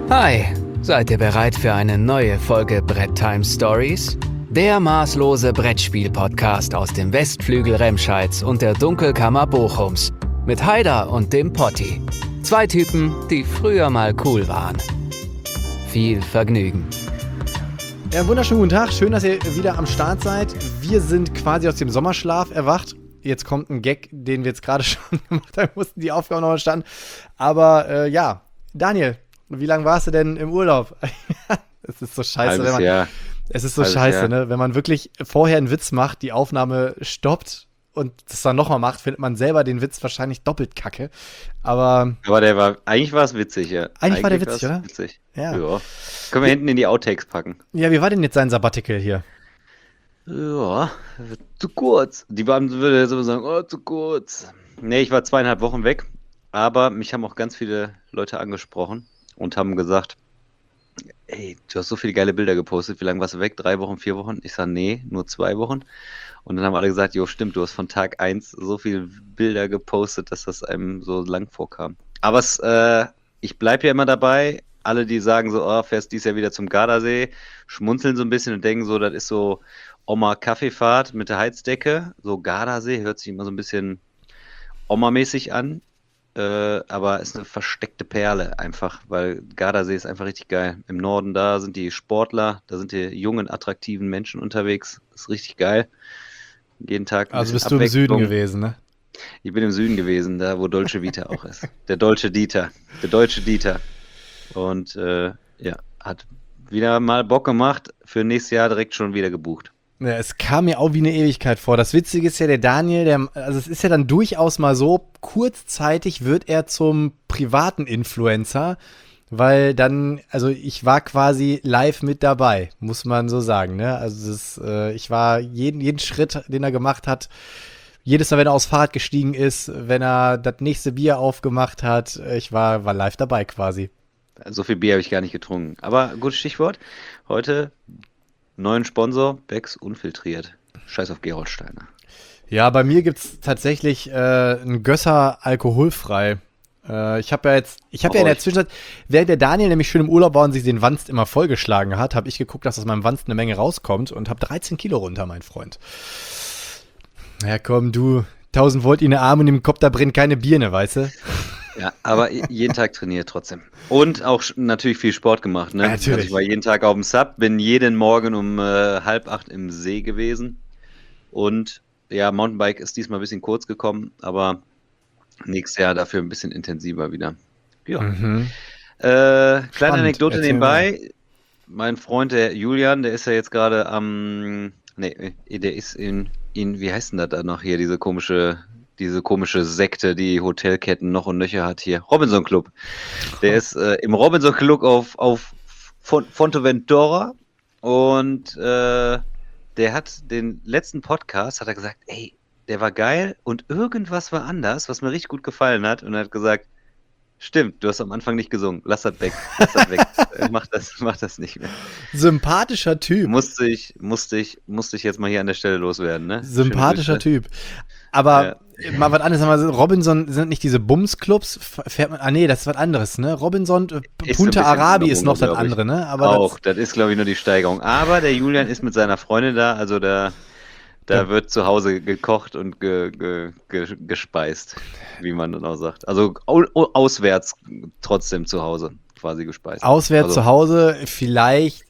Hi, seid ihr bereit für eine neue Folge Brett Time Stories? Der maßlose Brettspiel-Podcast aus dem Westflügel Remscheids und der Dunkelkammer Bochums. Mit Haider und dem Potti. Zwei Typen, die früher mal cool waren. Viel Vergnügen. Ja, wunderschönen guten Tag. Schön, dass ihr wieder am Start seid. Wir sind quasi aus dem Sommerschlaf erwacht. Jetzt kommt ein Gag, den wir jetzt gerade schon gemacht haben. Mussten die Aufgaben noch mal starten. Aber ja, Daniel, wie lange warst du denn im Urlaub? Es ist so scheiße, es ist so scheiße, ne? Wenn man wirklich vorher einen Witz macht, die Aufnahme stoppt und das dann nochmal macht, findet man selber den Witz wahrscheinlich doppelt kacke. Aber eigentlich war es witzig, ja. Eigentlich war der witzig, oder? Witzig. Ja. Können wir hinten in die Outtakes packen. Ja, wie war denn jetzt sein Sabbatical hier? Ja, zu kurz. Die Beamten würden jetzt immer sagen, oh, zu kurz. Nee, ich war 2,5 Wochen weg, aber mich haben auch ganz viele Leute angesprochen und haben gesagt, ey, du hast so viele geile Bilder gepostet, wie lange warst du weg? 3 Wochen, 4 Wochen? Ich sage, nee, nur 2 Wochen. Und dann haben alle gesagt, jo, stimmt, du hast von Tag 1 so viele Bilder gepostet, dass das einem so lang vorkam. Aber ich bleibe ja immer dabei. Alle, die sagen so, oh, fährst dies Jahr wieder zum Gardasee, schmunzeln so ein bisschen und denken so, das ist so Oma-Kaffeefahrt mit der Heizdecke. So Gardasee hört sich immer so ein bisschen Oma-mäßig an. Aber ist eine versteckte Perle einfach, weil Gardasee ist einfach richtig geil. Im Norden, da sind die Sportler, da sind die jungen, attraktiven Menschen unterwegs. Das ist richtig geil. Jeden Tag. Also bist du im Süden gewesen, ne? Ich bin im Süden gewesen, da wo Dolce Vita auch ist. Der deutsche Dieter. Und ja, hat wieder mal Bock gemacht, für nächstes Jahr direkt schon wieder gebucht. Ja, es kam mir auch wie eine Ewigkeit vor. Das Witzige ist ja, der Daniel, also es ist ja dann durchaus mal so, kurzzeitig wird er zum privaten Influencer, weil dann, also ich war quasi live mit dabei, muss man so sagen, ne? Also ich war jeden Schritt, den er gemacht hat, jedes Mal, wenn er aufs Fahrrad gestiegen ist, wenn er das nächste Bier aufgemacht hat, ich war live dabei quasi. So viel Bier habe ich gar nicht getrunken. Aber gutes Stichwort. Heute neuen Sponsor, Becks Unfiltriert. Scheiß auf Gerolsteiner. Ja, bei mir gibt's tatsächlich einen Gösser alkoholfrei. Ich habe ja in der Zwischenzeit, während der Daniel nämlich schön im Urlaub war und sich den Wanst immer vollgeschlagen hat, habe ich geguckt, dass aus meinem Wanst eine Menge rauskommt und habe 13 Kilo runter, mein Freund. Ja komm, du, 1000 Volt in den Arm und im Kopf, da brennt keine Birne, weißt du? Ja, aber jeden Tag trainiert trotzdem. Und auch natürlich viel Sport gemacht, ne? Ja, natürlich. Also ich war jeden Tag auf dem Sub, bin jeden Morgen um 7:30 im See gewesen. Und ja, Mountainbike ist diesmal ein bisschen kurz gekommen, aber nächstes Jahr dafür ein bisschen intensiver wieder. Ja. Kleine Anekdote Erzähl nebenbei. Mein Freund, der Julian, der ist ja jetzt gerade der ist in, wie heißt denn das da noch hier, diese komische Sekte, die Hotelketten noch und nöcher hat hier. Robinson Club. Der ist im Robinson Club auf Fuerteventura und der hat den letzten Podcast, hat er gesagt, ey, der war geil und irgendwas war anders, was mir richtig gut gefallen hat und er hat gesagt, stimmt, du hast am Anfang nicht gesungen, lass das weg. Mach das nicht mehr. Sympathischer Typ. Musste ich jetzt mal hier an der Stelle loswerden, ne? Sympathischer Typ. Aber mal was anderes, Robinson sind nicht diese Bums-Clubs, fährt man, nee, das ist was anderes, ne? Robinson, Punta Arabi ist noch das andere, ne? Aber auch, das ist, glaube ich, nur die Steigerung. Aber der Julian ist mit seiner Freundin da, also da wird zu Hause gekocht und gespeist, wie man dann auch sagt. Also auswärts trotzdem zu Hause quasi gespeist. Auswärts zu Hause, vielleicht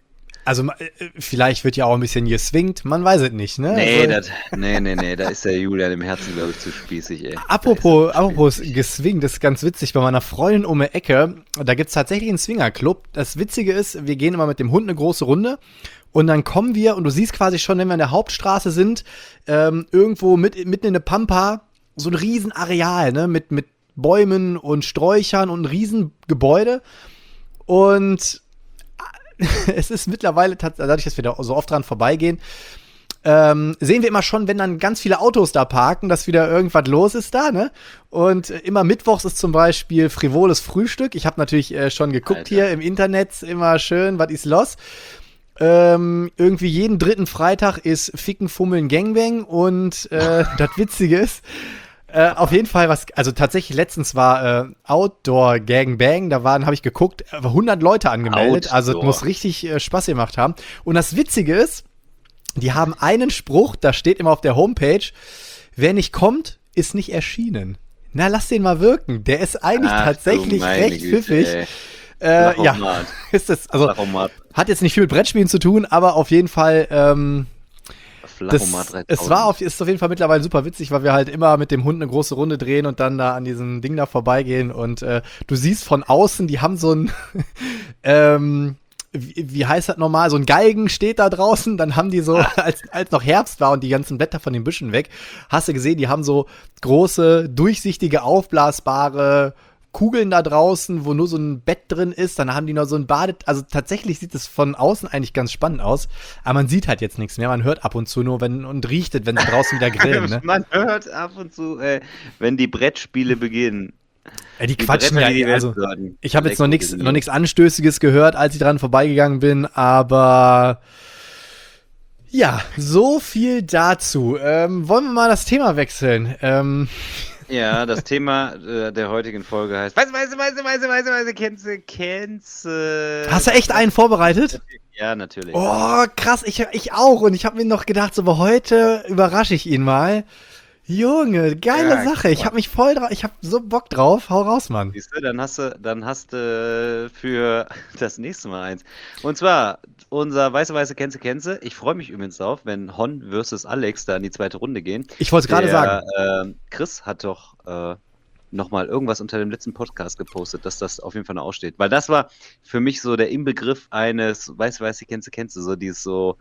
wird ja auch ein bisschen geswingt, man weiß es nicht, ne? Nee, da ist der Julian im Herzen, glaube ich, zu spießig, ey. Apropos geswingt, das ist ganz witzig, bei meiner Freundin um die Ecke, da gibt's tatsächlich einen Swingerclub. Das Witzige ist, wir gehen immer mit dem Hund eine große Runde und dann kommen wir, und du siehst quasi schon, wenn wir an der Hauptstraße sind, irgendwo mitten in der Pampa, so ein riesen Areal, ne, mit Bäumen und Sträuchern und ein riesen Gebäude. Und es ist mittlerweile, dadurch, dass wir da so oft dran vorbeigehen, sehen wir immer schon, wenn dann ganz viele Autos da parken, dass wieder irgendwas los ist da, ne? Und immer mittwochs ist zum Beispiel frivoles Frühstück. Ich habe natürlich schon geguckt, Alter, hier im Internet, immer schön, was ist los? Irgendwie jeden dritten Freitag ist Ficken, Fummeln, Gangbang und das Witzige ist, Auf jeden Fall, also tatsächlich letztens war Outdoor Gangbang, habe ich geguckt, 100 Leute angemeldet, Outdoor. also es muss richtig Spaß gemacht haben. Und das Witzige ist, die haben einen Spruch, da steht immer auf der Homepage, wer nicht kommt, ist nicht erschienen. Na, lass den mal wirken, der ist eigentlich tatsächlich recht pfiffig. Ja, ist es, also hat jetzt nicht viel mit Brettspielen zu tun, aber auf jeden Fall ist auf jeden Fall mittlerweile super witzig, weil wir halt immer mit dem Hund eine große Runde drehen und dann da an diesem Ding da vorbeigehen und du siehst von außen, die haben so ein wie heißt das normal, so ein Galgen steht da draußen, dann haben die so, als noch Herbst war und die ganzen Blätter von den Büschen weg, hast du gesehen, die haben so große, durchsichtige, aufblasbare Kugeln da draußen, wo nur so ein Bett drin ist, dann haben die noch so ein also tatsächlich sieht es von außen eigentlich ganz spannend aus, aber man sieht halt jetzt nichts mehr, man hört ab und zu nur und riecht es, wenn sie draußen wieder grillen, ne? Man hört ab und zu, wenn die Brettspiele beginnen. Die quatschen ja, also ich habe jetzt noch nichts Anstößiges gehört, als ich dran vorbeigegangen bin, aber ja, so viel dazu. Wollen wir mal das Thema wechseln? Ja, das Thema der heutigen Folge heißt kennst Hast du echt einen vorbereitet? Ja, natürlich. Oh, krass, ich auch. Und ich habe mir noch gedacht, so, heute überrasche ich ihn mal. Junge, geile Sache. Ich habe ich habe so Bock drauf. Hau raus, Mann. Siehst du, dann hast du für das nächste Mal eins. Und zwar unser weiße Kennze. Ich freue mich übrigens drauf, wenn Hon versus Alex da in die zweite Runde gehen. Ich wollte es gerade sagen. Chris hat doch nochmal irgendwas unter dem letzten Podcast gepostet, dass das auf jeden Fall noch aussteht. Weil das war für mich so der Inbegriff eines weiße Kennze. So dieses so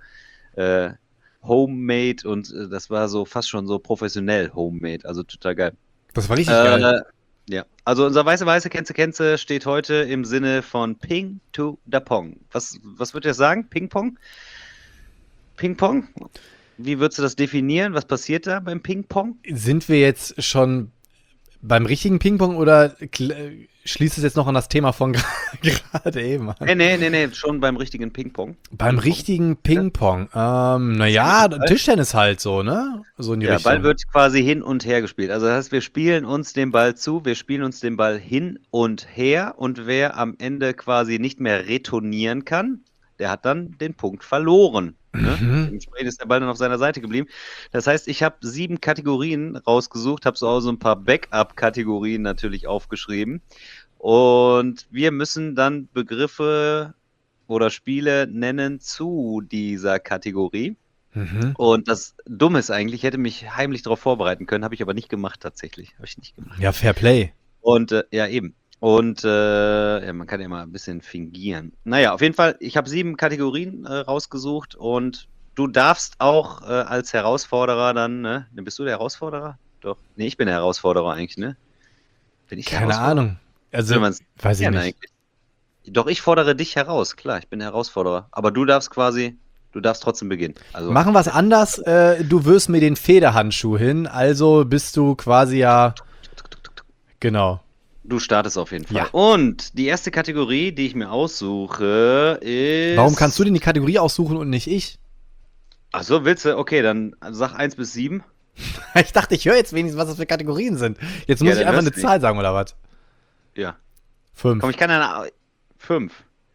Homemade und das war so fast schon so professionell Homemade, also total geil. Das war richtig geil. Ja, also unser weiße Kennze steht heute im Sinne von Ping to the Pong. Was würdest du sagen? Ping-Pong? Ping-Pong? Wie würdest du das definieren? Was passiert da beim Ping-Pong? Sind wir jetzt schon beim richtigen Ping-Pong oder schließt es jetzt noch an das Thema von gerade eben an? Nee, schon beim richtigen Ping-Pong. Beim richtigen Ping-Pong? Naja, Tischtennis halt so, ne? So in die Richtung. Der Ball wird quasi hin und her gespielt. Also das heißt, wir spielen uns den Ball zu, wir spielen uns den Ball hin und her und wer am Ende quasi nicht mehr retournieren kann, der hat dann den Punkt verloren. Ne? Dementsprechend ist der Ball dann auf seiner Seite geblieben. Das heißt, ich habe 7 Kategorien rausgesucht, habe so ein paar Backup-Kategorien natürlich aufgeschrieben. Und wir müssen dann Begriffe oder Spiele nennen zu dieser Kategorie. Und das Dumme ist eigentlich, ich hätte mich heimlich darauf vorbereiten können, habe ich aber nicht gemacht tatsächlich. Habe ich nicht gemacht. Ja, Fair Play. Und ja, eben. Und man kann ja mal ein bisschen fingieren. Naja, auf jeden Fall, ich habe 7 Kategorien rausgesucht und du darfst auch als Herausforderer dann, ne? Bist du der Herausforderer? Doch. Nee, ich bin der Herausforderer eigentlich, ne? Bin ich der Keine Ahnung. Also, weiß ich nicht. Eigentlich. Doch, ich fordere dich heraus, klar, ich bin der Herausforderer. Aber du darfst trotzdem beginnen. Also, machen wir es anders. Du wirfst mir den Federhandschuh hin, also bist du quasi ja. Genau. Du startest auf jeden Fall. Ja. Und die erste Kategorie, die ich mir aussuche, ist... Warum kannst du denn die Kategorie aussuchen und nicht ich? Ach so, willst du? Okay, dann sag 1 bis 7. Ich dachte, ich höre jetzt wenigstens, was das für Kategorien sind. Jetzt muss ich einfach eine Zahl sagen, oder was? Ja. 5. Komm, ich kann eine... 5.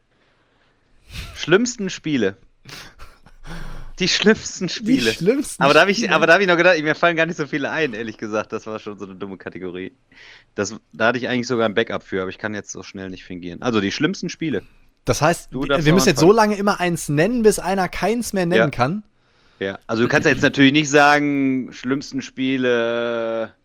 Schlimmsten Spiele. Die schlimmsten Spiele. Aber da habe ich noch gedacht, mir fallen gar nicht so viele ein, ehrlich gesagt. Das war schon so eine dumme Kategorie. Da hatte ich eigentlich sogar ein Backup für, aber ich kann jetzt so schnell nicht fingieren. Also die schlimmsten Spiele. Das heißt, wir müssen jetzt so lange immer eins nennen, bis einer keins mehr nennen kann? Ja, also du kannst ja jetzt natürlich nicht sagen, schlimmsten Spiele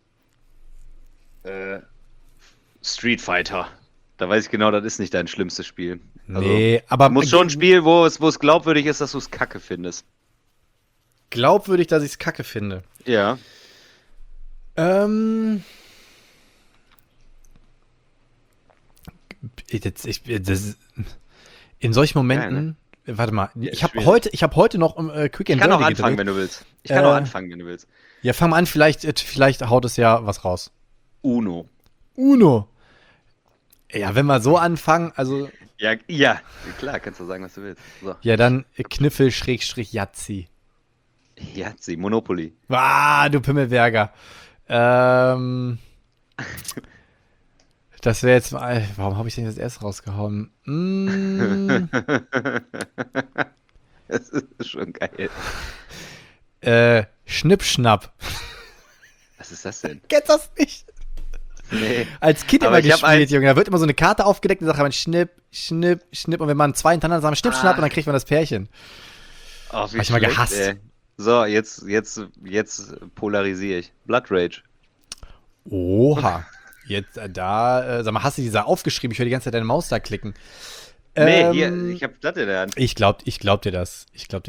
Street Fighter. Da weiß ich genau, das ist nicht dein schlimmstes Spiel. Also, nee, aber... Du musst schon ein Spiel, wo es glaubwürdig ist, dass du es kacke findest. Glaubwürdig, dass ich es kacke finde. Ja. In solchen Momenten, warte mal, ich habe heute noch Quick and Dirty gedreht. Ich kann auch anfangen, wenn du willst. Ja, fang mal an, vielleicht haut es ja was raus. Uno. Ja, wenn wir so anfangen, also... Ja, klar, kannst du sagen, was du willst. So. Ja, dann Kniffel-Yahtzee. Yahtzee, Monopoly. Ah, du Pimmelberger. Das wäre jetzt mal. Warum habe ich denn das erst rausgehauen? Das ist schon geil. Schnipp-Schnapp. Was ist das denn? Kennst das nicht? Nee. Als Kind Aber immer ich hab gespielt, Junge. Da wird immer so eine Karte aufgedeckt und dann sagt man Schnipp, Schnipp, Schnipp. Und wenn man zwei hintereinander sagt, Schnipp, Schnapp und dann kriegt man das Pärchen. Oh, Hab ich mal gehasst. Ey. So, jetzt polarisiere ich. Blood Rage. Oha. Jetzt, sag mal, hast du die da aufgeschrieben? Ich höre die ganze Zeit deine Maus da klicken. Nee, hier, ich hab das in der Hand. Ich glaub dir das.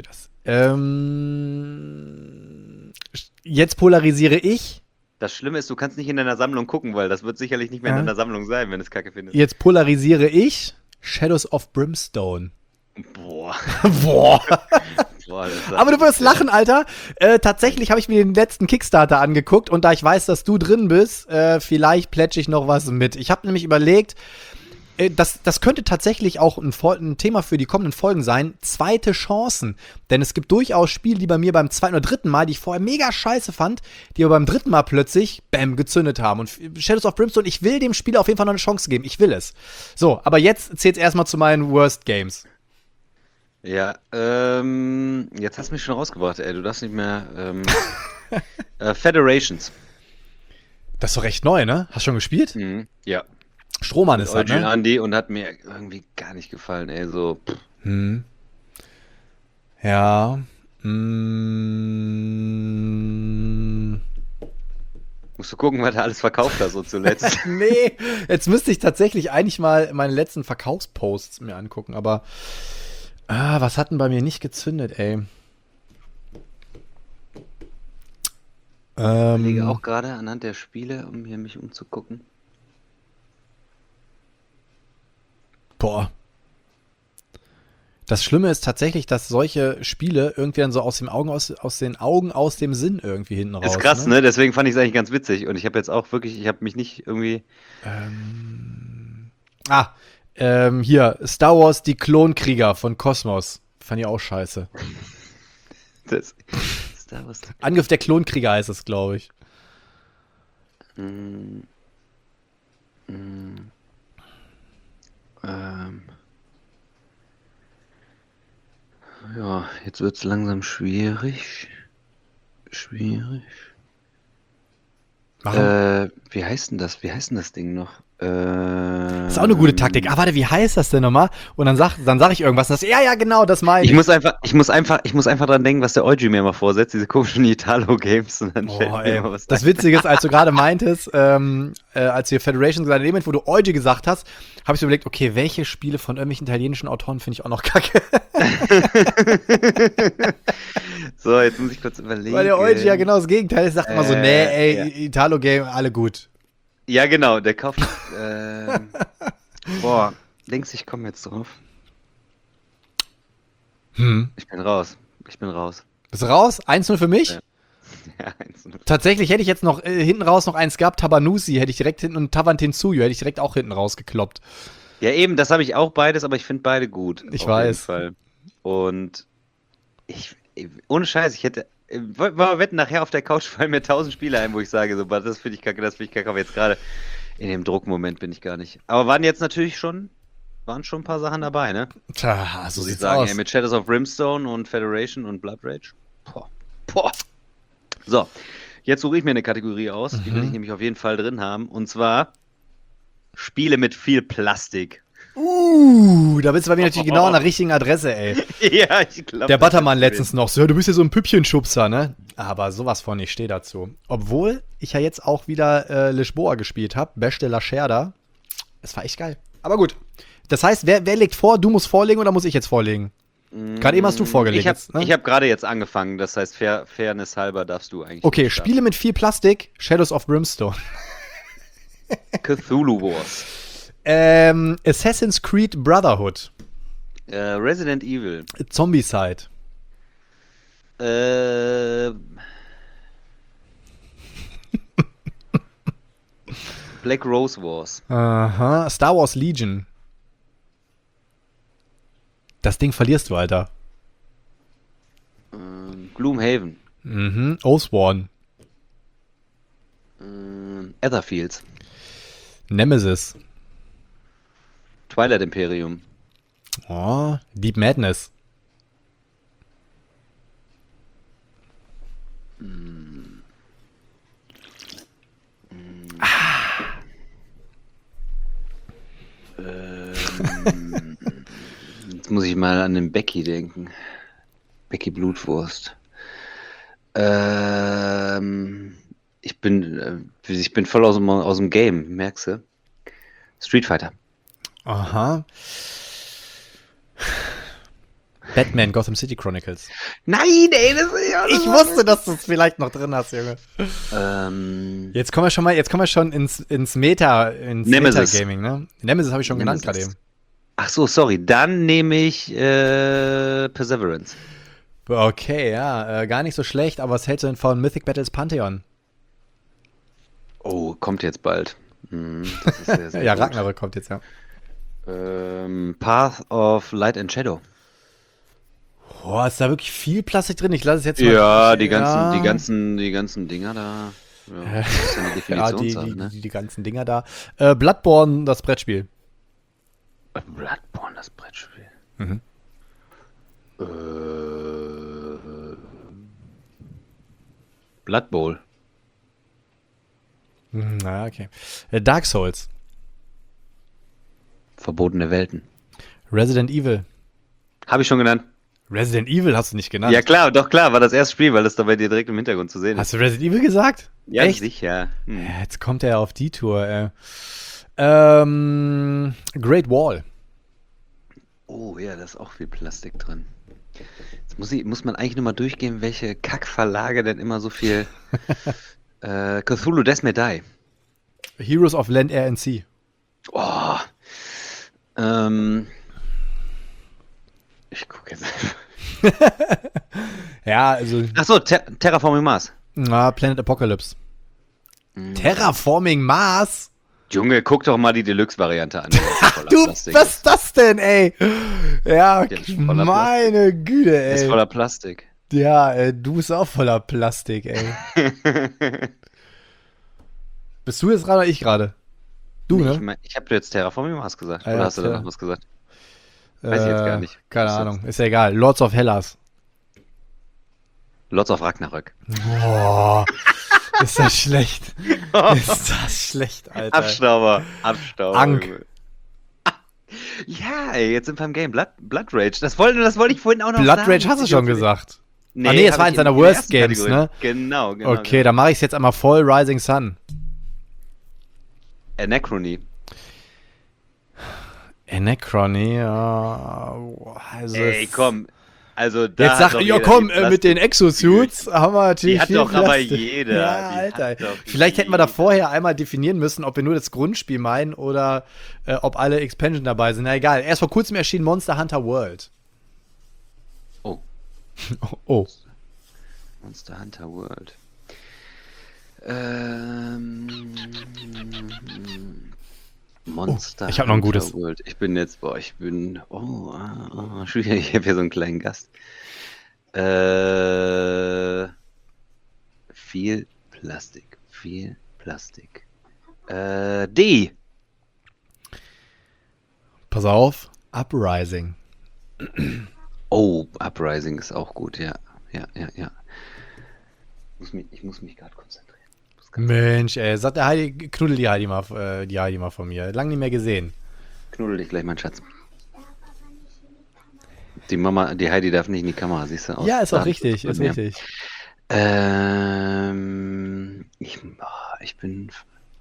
Jetzt polarisiere ich. Das Schlimme ist, du kannst nicht in deiner Sammlung gucken, weil das wird sicherlich nicht mehr in deiner Sammlung sein, wenn du es kacke findest. Jetzt polarisiere ich Shadows of Brimstone. Boah. Boah. Boah, Aber du wirst lachen, Alter. Tatsächlich habe ich mir den letzten Kickstarter angeguckt und da ich weiß, dass du drin bist, vielleicht plätsche ich noch was mit. Ich habe nämlich überlegt, das könnte tatsächlich auch ein Thema für die kommenden Folgen sein. Zweite Chancen. Denn es gibt durchaus Spiele, die bei mir beim zweiten oder dritten Mal, die ich vorher mega scheiße fand, die aber beim dritten Mal plötzlich, bam, gezündet haben. Und Shadows of Brimstone, ich will dem Spiel auf jeden Fall noch eine Chance geben. Ich will es. So, aber jetzt zählt es erstmal zu meinen Worst Games. Ja, jetzt hast du mich schon rausgebracht, ey. Du darfst nicht mehr. Federations. Das ist doch recht neu, ne? Hast du schon gespielt? Mhm. Ja. Strohmann ist das, Eugene ne? Andy und hat mir irgendwie gar nicht gefallen, ey. So. Ja. Musst du gucken, was er alles verkauft hat, so zuletzt. Nee, jetzt müsste ich tatsächlich eigentlich mal meine letzten Verkaufsposts mir angucken, aber was hat denn bei mir nicht gezündet, ey? Ich überlege auch gerade anhand der Spiele, um hier mich umzugucken. Boah. Das Schlimme ist tatsächlich, dass solche Spiele irgendwie dann so aus den Augen, aus dem Sinn irgendwie hinten raus. Ist krass, ne? Deswegen fand ich es eigentlich ganz witzig. Und ich habe jetzt auch wirklich, ich habe mich nicht irgendwie. Hier, Star Wars, die Klonkrieger von Kosmos. Fand ich auch scheiße. Star Wars. Angriff der Klonkrieger heißt es, glaube ich. Ja, jetzt wird es langsam schwierig. Wie heißt denn das? Wie heißt denn das Ding noch? Das ist auch eine gute Taktik. Warte, wie heißt das denn nochmal? Und dann sag ich irgendwas. Und ja, genau, das meine ich. Ich muss einfach dran denken, was der Eugi mir immer vorsetzt, diese komischen Italo-Games. Und dann fällt mir immer was das ein. Witzige ist, als du gerade meintest, als du Federation gesagt hast, in dem Moment, wo du Eugi gesagt hast, habe ich so überlegt, okay, welche Spiele von irgendwelchen italienischen Autoren finde ich auch noch kacke? So, jetzt muss ich kurz überlegen. Weil der Eugi ja genau das Gegenteil ist, sagt immer so, ja. Italo-Game, alle gut. Ja, genau, der kauft. Boah, denkst du, ich komme jetzt drauf? Ich bin raus. Bist du raus? 1-0 für mich? Ja, 1-0. Tatsächlich hätte ich jetzt noch hinten raus noch eins gehabt, Tabanusi hätte ich direkt hinten und Tavantinsuyu hätte ich direkt auch hinten rausgekloppt. Ja, eben, das habe ich auch beides, aber ich finde beide gut. Ich auf weiß. Jeden Fall. Und ohne Scheiß, ich hätte. Wollen wir wetten, nachher auf der Couch fallen mir 1000 Spiele ein, wo ich sage, so, das finde ich kacke, aber jetzt gerade in dem Druckmoment bin ich gar nicht. Aber waren schon ein paar Sachen dabei, ne? Tja, so Muss ich sieht's sagen, aus. ey, mit Shadows of Brimstone und Federation und Blood Rage. Boah. So, jetzt suche ich mir eine Kategorie aus, die will ich nämlich auf jeden Fall drin haben, und zwar Spiele mit viel Plastik. Da bist du bei mir natürlich genau an der richtigen Adresse, ey. Ja, ich glaube. Der Buttermann letztens noch so, du bist ja so ein Püppchenschubser, ne? Aber sowas von, ich stehe dazu. Obwohl ich ja jetzt auch wieder Lisboa gespielt habe, Beste La Scherda. Es war echt geil. Aber gut. Das heißt, wer legt vor? Du musst vorlegen oder muss ich jetzt vorlegen? Gerade eben hast du vorgelegt. Ich hab gerade jetzt angefangen, das heißt, Fairness halber darfst du eigentlich. Okay, Spiele mit viel Plastik, Shadows of Brimstone. Cthulhu Wars. Assassin's Creed Brotherhood. Resident Evil. Zombicide. Black Rose Wars. Aha. Star Wars Legion. Das Ding verlierst du, Alter. Gloomhaven. Oathsworn. Etherfields. Nemesis. Twilight Imperium. Oh, Deep Madness. Jetzt muss ich mal an den Becky denken. Becky Blutwurst. Ich bin voll aus dem Game, merkst du? Street Fighter. Aha. Batman Gotham City Chronicles. Nein, ey, Ich wusste, dass du es vielleicht noch drin hast, Junge. Jetzt kommen wir schon ins Nemesis. Meta-Gaming, ne? Nemesis habe ich schon genannt gerade eben. Ach so, sorry. Dann nehme ich Perseverance. Okay, ja, gar nicht so schlecht, aber was hältst du denn von Mythic Battles Pantheon? Oh, kommt jetzt bald. Das ist sehr, sehr Ja, gut. Ragnarök kommt jetzt, ja. Path of Light and Shadow. Boah, ist da wirklich viel Plastik drin? Ich lasse es jetzt mal. Ja, die ganzen Dinger da. Ja, das ist ja eine Ja, Definitionssache, ne? die ganzen Dinger da. Bloodborne, das Brettspiel. Bloodborne, das Brettspiel. Mhm. Blood Bowl. Na, okay. Dark Souls. Verbotene Welten. Resident Evil. Habe ich schon genannt. Resident Evil hast du nicht genannt. Ja klar, doch klar, war das erste Spiel, weil das da bei dir direkt im Hintergrund zu sehen ist. Hast du Resident Evil gesagt? Ja, Echt? sicher. Ja, jetzt kommt er auf die Tour, Great Wall. Oh ja, da ist auch viel Plastik drin. Jetzt muss man eigentlich nur mal durchgehen, welche Kackverlage denn immer so viel Cthulhu Death May Die. Heroes of Land, Air and Sea. Oh. Ich gucke jetzt einfach. Ja, also. Achso, Terraforming Mars. Na, Planet Apocalypse. Terraforming Mars? Junge, guck doch mal die Deluxe-Variante an. Die voller Du, Plastik was ist das denn, ey? Ja, Der ist voller meine Güte, ist. Ist ey. voller Plastik. Ja, du bist auch voller Plastik, ey. Bist du jetzt gerade oder ich gerade? Du, ne? Ich habe jetzt Terraforming Mars gesagt. Ah, Oder ja, hast du da noch was gesagt? Äh, Weiß ich jetzt gar nicht. Keine Ist jetzt- Ahnung, ist ja egal. Lords of Hellas. Lords of Ragnarök. Boah, ist das schlecht. Ist das schlecht, Alter. Abstauber. Ankh. Junge. Ja, ey, jetzt sind wir im Game. Blood Rage. Das wollte ich vorhin auch noch Blood sagen. Rage hast du schon gesagt. Nee, Ah, nee, das hab war ich eins deiner in der Worst ersten Games, Kategorie. ne? Genau. Okay, dann mache ich es jetzt einmal voll. Rising Sun. Anachrony. Anachrony, ja. Also Ey, komm. Also da Jetzt hat sag, doch ja jeder komm, die mit den Exosuits haben wir natürlich Die hat viel doch aber Plastik. jeder. Ja, Die Alter. hat doch Vielleicht hätten wir da jeder. vorher einmal definieren müssen, ob wir nur das Grundspiel meinen oder ob alle Expansion dabei sind. Na egal. Erst vor kurzem erschien Monster Hunter World. Oh, Oh. Monster Hunter World. Monster ich hab noch ein Hunter gutes. World. Ich bin schwierig, ich habe hier so einen kleinen Gast. Viel Plastik. D. Pass auf. Uprising. Oh, Uprising ist auch gut, ja. Ich muss mich gerade konzentrieren. Mensch, ey, sagt der Heidi, knuddel die Heidi mal von mir. Lang nicht mehr gesehen. Knuddel dich gleich, mein Schatz. Die Heidi darf nicht in die Kamera, siehst du? Ja, ist auch Da- richtig, ist Ja. richtig. Ich bin.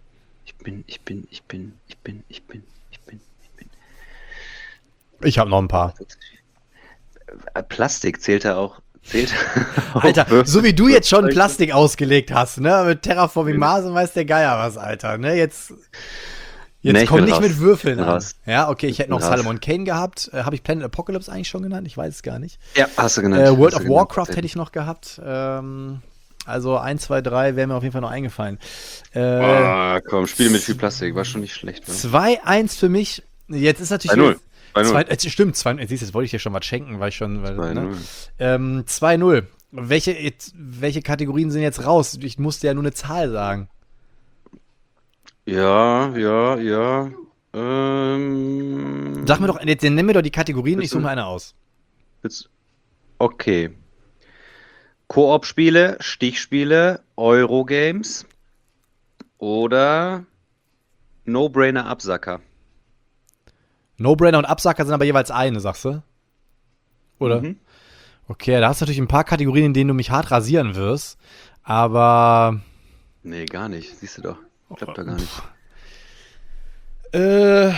Ich habe noch ein paar. Plastik zählt da auch. Alter, so wie du jetzt schon Plastik. Plastik ausgelegt hast, ne? Mit Terraforming Mars und weiß der Geier was, Alter, ne? Jetzt Nee, ich komm bin nicht raus. mit Würfeln Bin an. raus. Ja, okay, ich hätte noch Bin raus. Salomon Kane gehabt. Habe ich Planet Apocalypse eigentlich schon genannt? Ich weiß es gar nicht. Ja, hast du genannt. World Hast of du genannt. Warcraft hätte ich noch gehabt. Also 1, 2, 3 wäre mir auf jeden Fall noch eingefallen. Komm, Spiele mit viel Plastik, war schon nicht schlecht. Ne? 2-1 für mich. Jetzt ist natürlich. 2-0. 2-0. Stimmt, 2-0. Siehst du, jetzt wollte ich dir schon was schenken, weil ich schon. 2-0. 2-0. Welche Kategorien sind jetzt raus? Ich musste ja nur eine Zahl sagen. Ja, ja, ja. Sag mir doch, jetzt nenn mir doch die Kategorien, ich Willst suche du- mir eine aus. Okay. Koop-Spiele, Stichspiele, Eurogames oder No-Brainer-Absacker. No-Brainer und Absacker sind aber jeweils eine, sagst du? Oder? Mhm. Okay, da hast du natürlich ein paar Kategorien, in denen du mich hart rasieren wirst. Aber. Nee, gar nicht. Siehst du doch. Klappt doch gar nicht. Äh.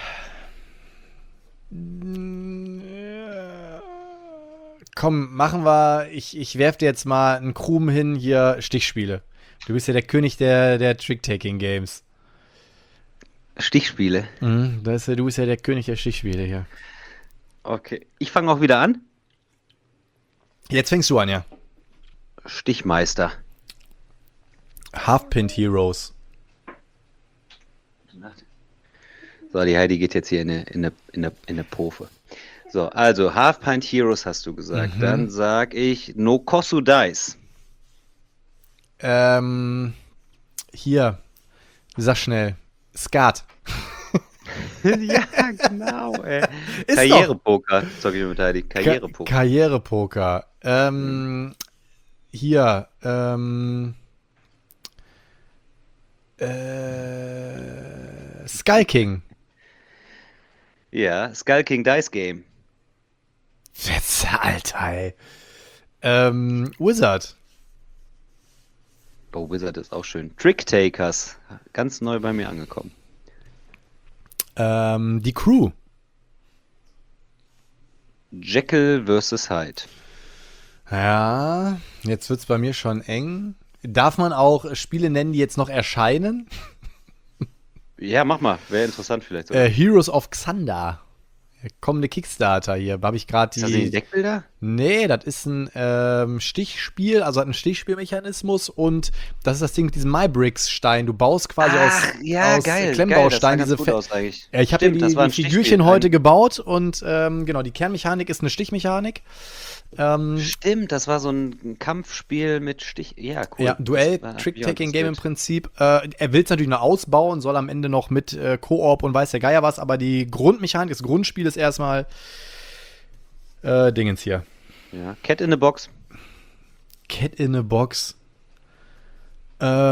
Komm, machen wir. Ich werf dir jetzt mal einen Krumen hin, hier Stichspiele. Du bist ja der König der Trick-Taking-Games. Stichspiele. Du bist ja der König der Stichspiele hier. Okay. Ich fange auch wieder an. Jetzt fängst du an, ja. Stichmeister. Half-Pint Heroes. So, die Heidi geht jetzt hier in eine Profe. So, also Half Pint Heroes hast du gesagt. Dann sag ich No Kosu Dice. Hier. Sag schnell. Skat. Ja, genau, ey. Ist Karrierepoker. Sag ich mit Heidi. Karrierepoker. Karrierepoker. Hier. Sky King. Ja, Skull King Dice Game. Jetzt, Alter, ey. Wizard. Oh, Wizard ist auch schön. Trick Takers. Ganz neu bei mir angekommen. Die Crew. Jekyll vs. Hyde. Ja, jetzt wird's bei mir schon eng. Darf man auch Spiele nennen, die jetzt noch erscheinen? Ja, mach mal. Wäre interessant vielleicht. sogar. Heroes of Xander. Der kommende Kickstarter hier. Habe ich gerade Ist das die Deckbilder? Nee, das ist ein Stichspiel, also hat einen Stichspielmechanismus und das ist das Ding mit diesem MyBricks-Stein. Du baust quasi aus Klemmbausteinen diese aus eigentlich. Ja, ich habe Stimmt, das die war ein Figürchen Stichspiel. heute gebaut und genau, die Kernmechanik ist eine Stichmechanik. Stimmt, das war so ein Kampfspiel mit Stich. Ja, cool. Ja, Duell, Das war Trick-Taking-Game im interessiert. Prinzip. Er will es natürlich noch ausbauen, soll am Ende noch mit Koop und weiß der Geier was, aber die Grundmechanik, das Grundspiel ist erstmal Dingens hier. Ja, Cat in the Box. Cat in a Box. Ja,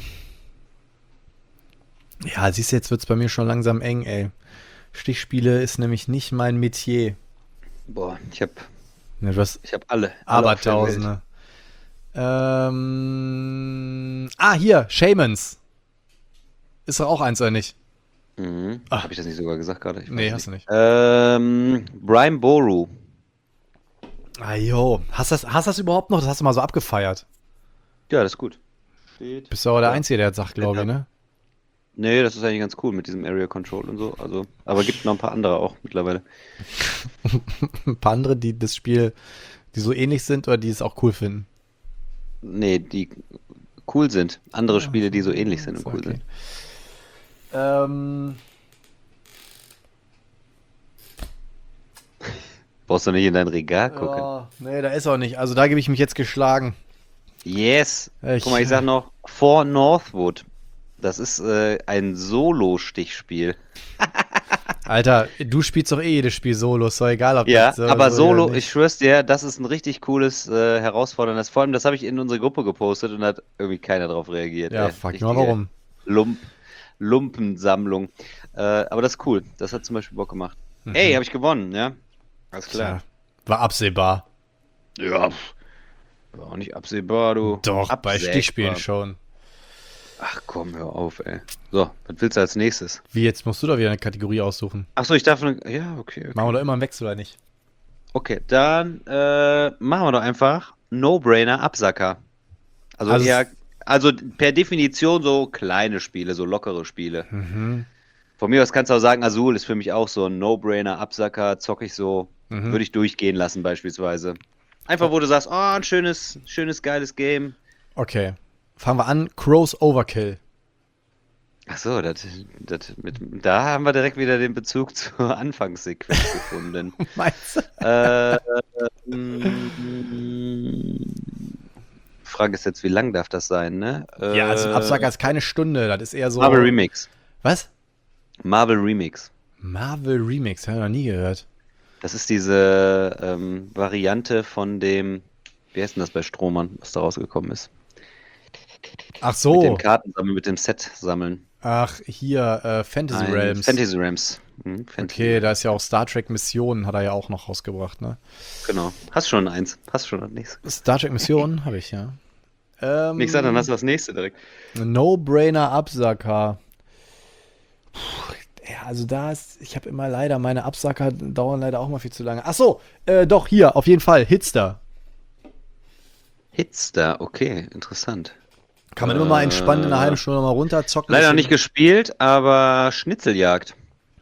siehst du, jetzt wird es bei mir schon langsam eng, ey. Stichspiele ist nämlich nicht mein Metier. Boah, ich hab Ne, du hast alle. Abertausende. Hier, Shamans. Ist doch auch eins, oder nicht? Mhm. Ah. Habe ich das nicht sogar gesagt gerade? Ich weiß Nee, hast du nicht. Brian Boru. Ah, jo. Hast das überhaupt noch? Das hast du mal so abgefeiert. Ja, das ist gut. Steht. Bist du aber der Ja. Einzige, der das sagt, glaube ich, ne? Nee, das ist eigentlich ganz cool mit diesem Area Control und so. Also, aber gibt noch ein paar andere auch mittlerweile. Ein paar andere, die das Spiel, die so ähnlich sind oder die es auch cool finden. Nee, die cool sind. Andere Spiele, die so ähnlich sind und cool Okay. sind. Brauchst du nicht in dein Regal gucken. Ja, nee, da ist auch nicht. Also da gebe ich mich jetzt geschlagen. Yes. Ich- Guck mal, ich sag noch For Northwood. Das ist ein Solo-Stichspiel. Alter, du spielst doch eh jedes Spiel solo, ist doch egal, ob Ja, das aber so Solo, oder nicht. ich schwör's dir, das ist ein richtig cooles, herausforderndes. Vor allem, das habe ich in unsere Gruppe gepostet und hat irgendwie keiner drauf reagiert. Ja, ey. frag mich Richtige mal warum. Lumpensammlung. Aber das ist cool. Das hat zum Beispiel Bock gemacht. Ey, habe ich gewonnen, ja? Alles klar. Tja, war absehbar. Ja, war auch nicht absehbar, du. Doch, bei Absägbar. Stichspielen schon. Ach komm, hör auf, ey. So, was willst du als nächstes? Wie, jetzt musst du doch wieder eine Kategorie aussuchen. Achso, ich darf. Ja, okay. Machen wir doch immer einen Wechsel, oder nicht? Okay, dann machen wir doch einfach No-Brainer Absacker. Also, Also- eher, also per Definition so kleine Spiele, so lockere Spiele. Mhm. Von mir aus kannst du auch sagen, Azul ist für mich auch so ein No-Brainer Absacker, zocke ich so, würde ich durchgehen lassen beispielsweise. Einfach, wo du sagst, oh, ein schönes, geiles Game. Okay. Fangen wir an. Crows Overkill. Achso, da haben wir direkt wieder den Bezug zur Anfangssequenz gefunden. Meinst du? Frage ist jetzt, wie lang darf das sein, ne? Ja, also ein Absacker ist keine Stunde, das ist eher so. Marvel Remix. Was? Marvel Remix. Marvel Remix, habe ich noch nie gehört. Das ist diese Variante von dem, wie heißt denn das bei Strohmann, was da rausgekommen ist? Ach Mit so. dem Kartensammeln, mit dem Set sammeln. Ach, hier, Fantasy Nein, Realms. Fantasy Realms. Fantasy Okay, da ist ja auch Star Trek Missionen, hat er ja auch noch rausgebracht, ne? Genau. Hast schon eins. Hast schon das nächste. Star Trek Missionen habe ich, ja. Nicht sagen, dann hast du das nächste direkt. No-Brainer Absacker. Puh, ja, also ich habe immer leider, meine Absacker dauern leider auch mal viel zu lange. Ach so, doch, hier, auf jeden Fall, Hitster. Hitster, okay, interessant. Kann man immer mal entspannt in einer halben Stunde mal runterzocken. Leider nicht gespielt, aber Schnitzeljagd.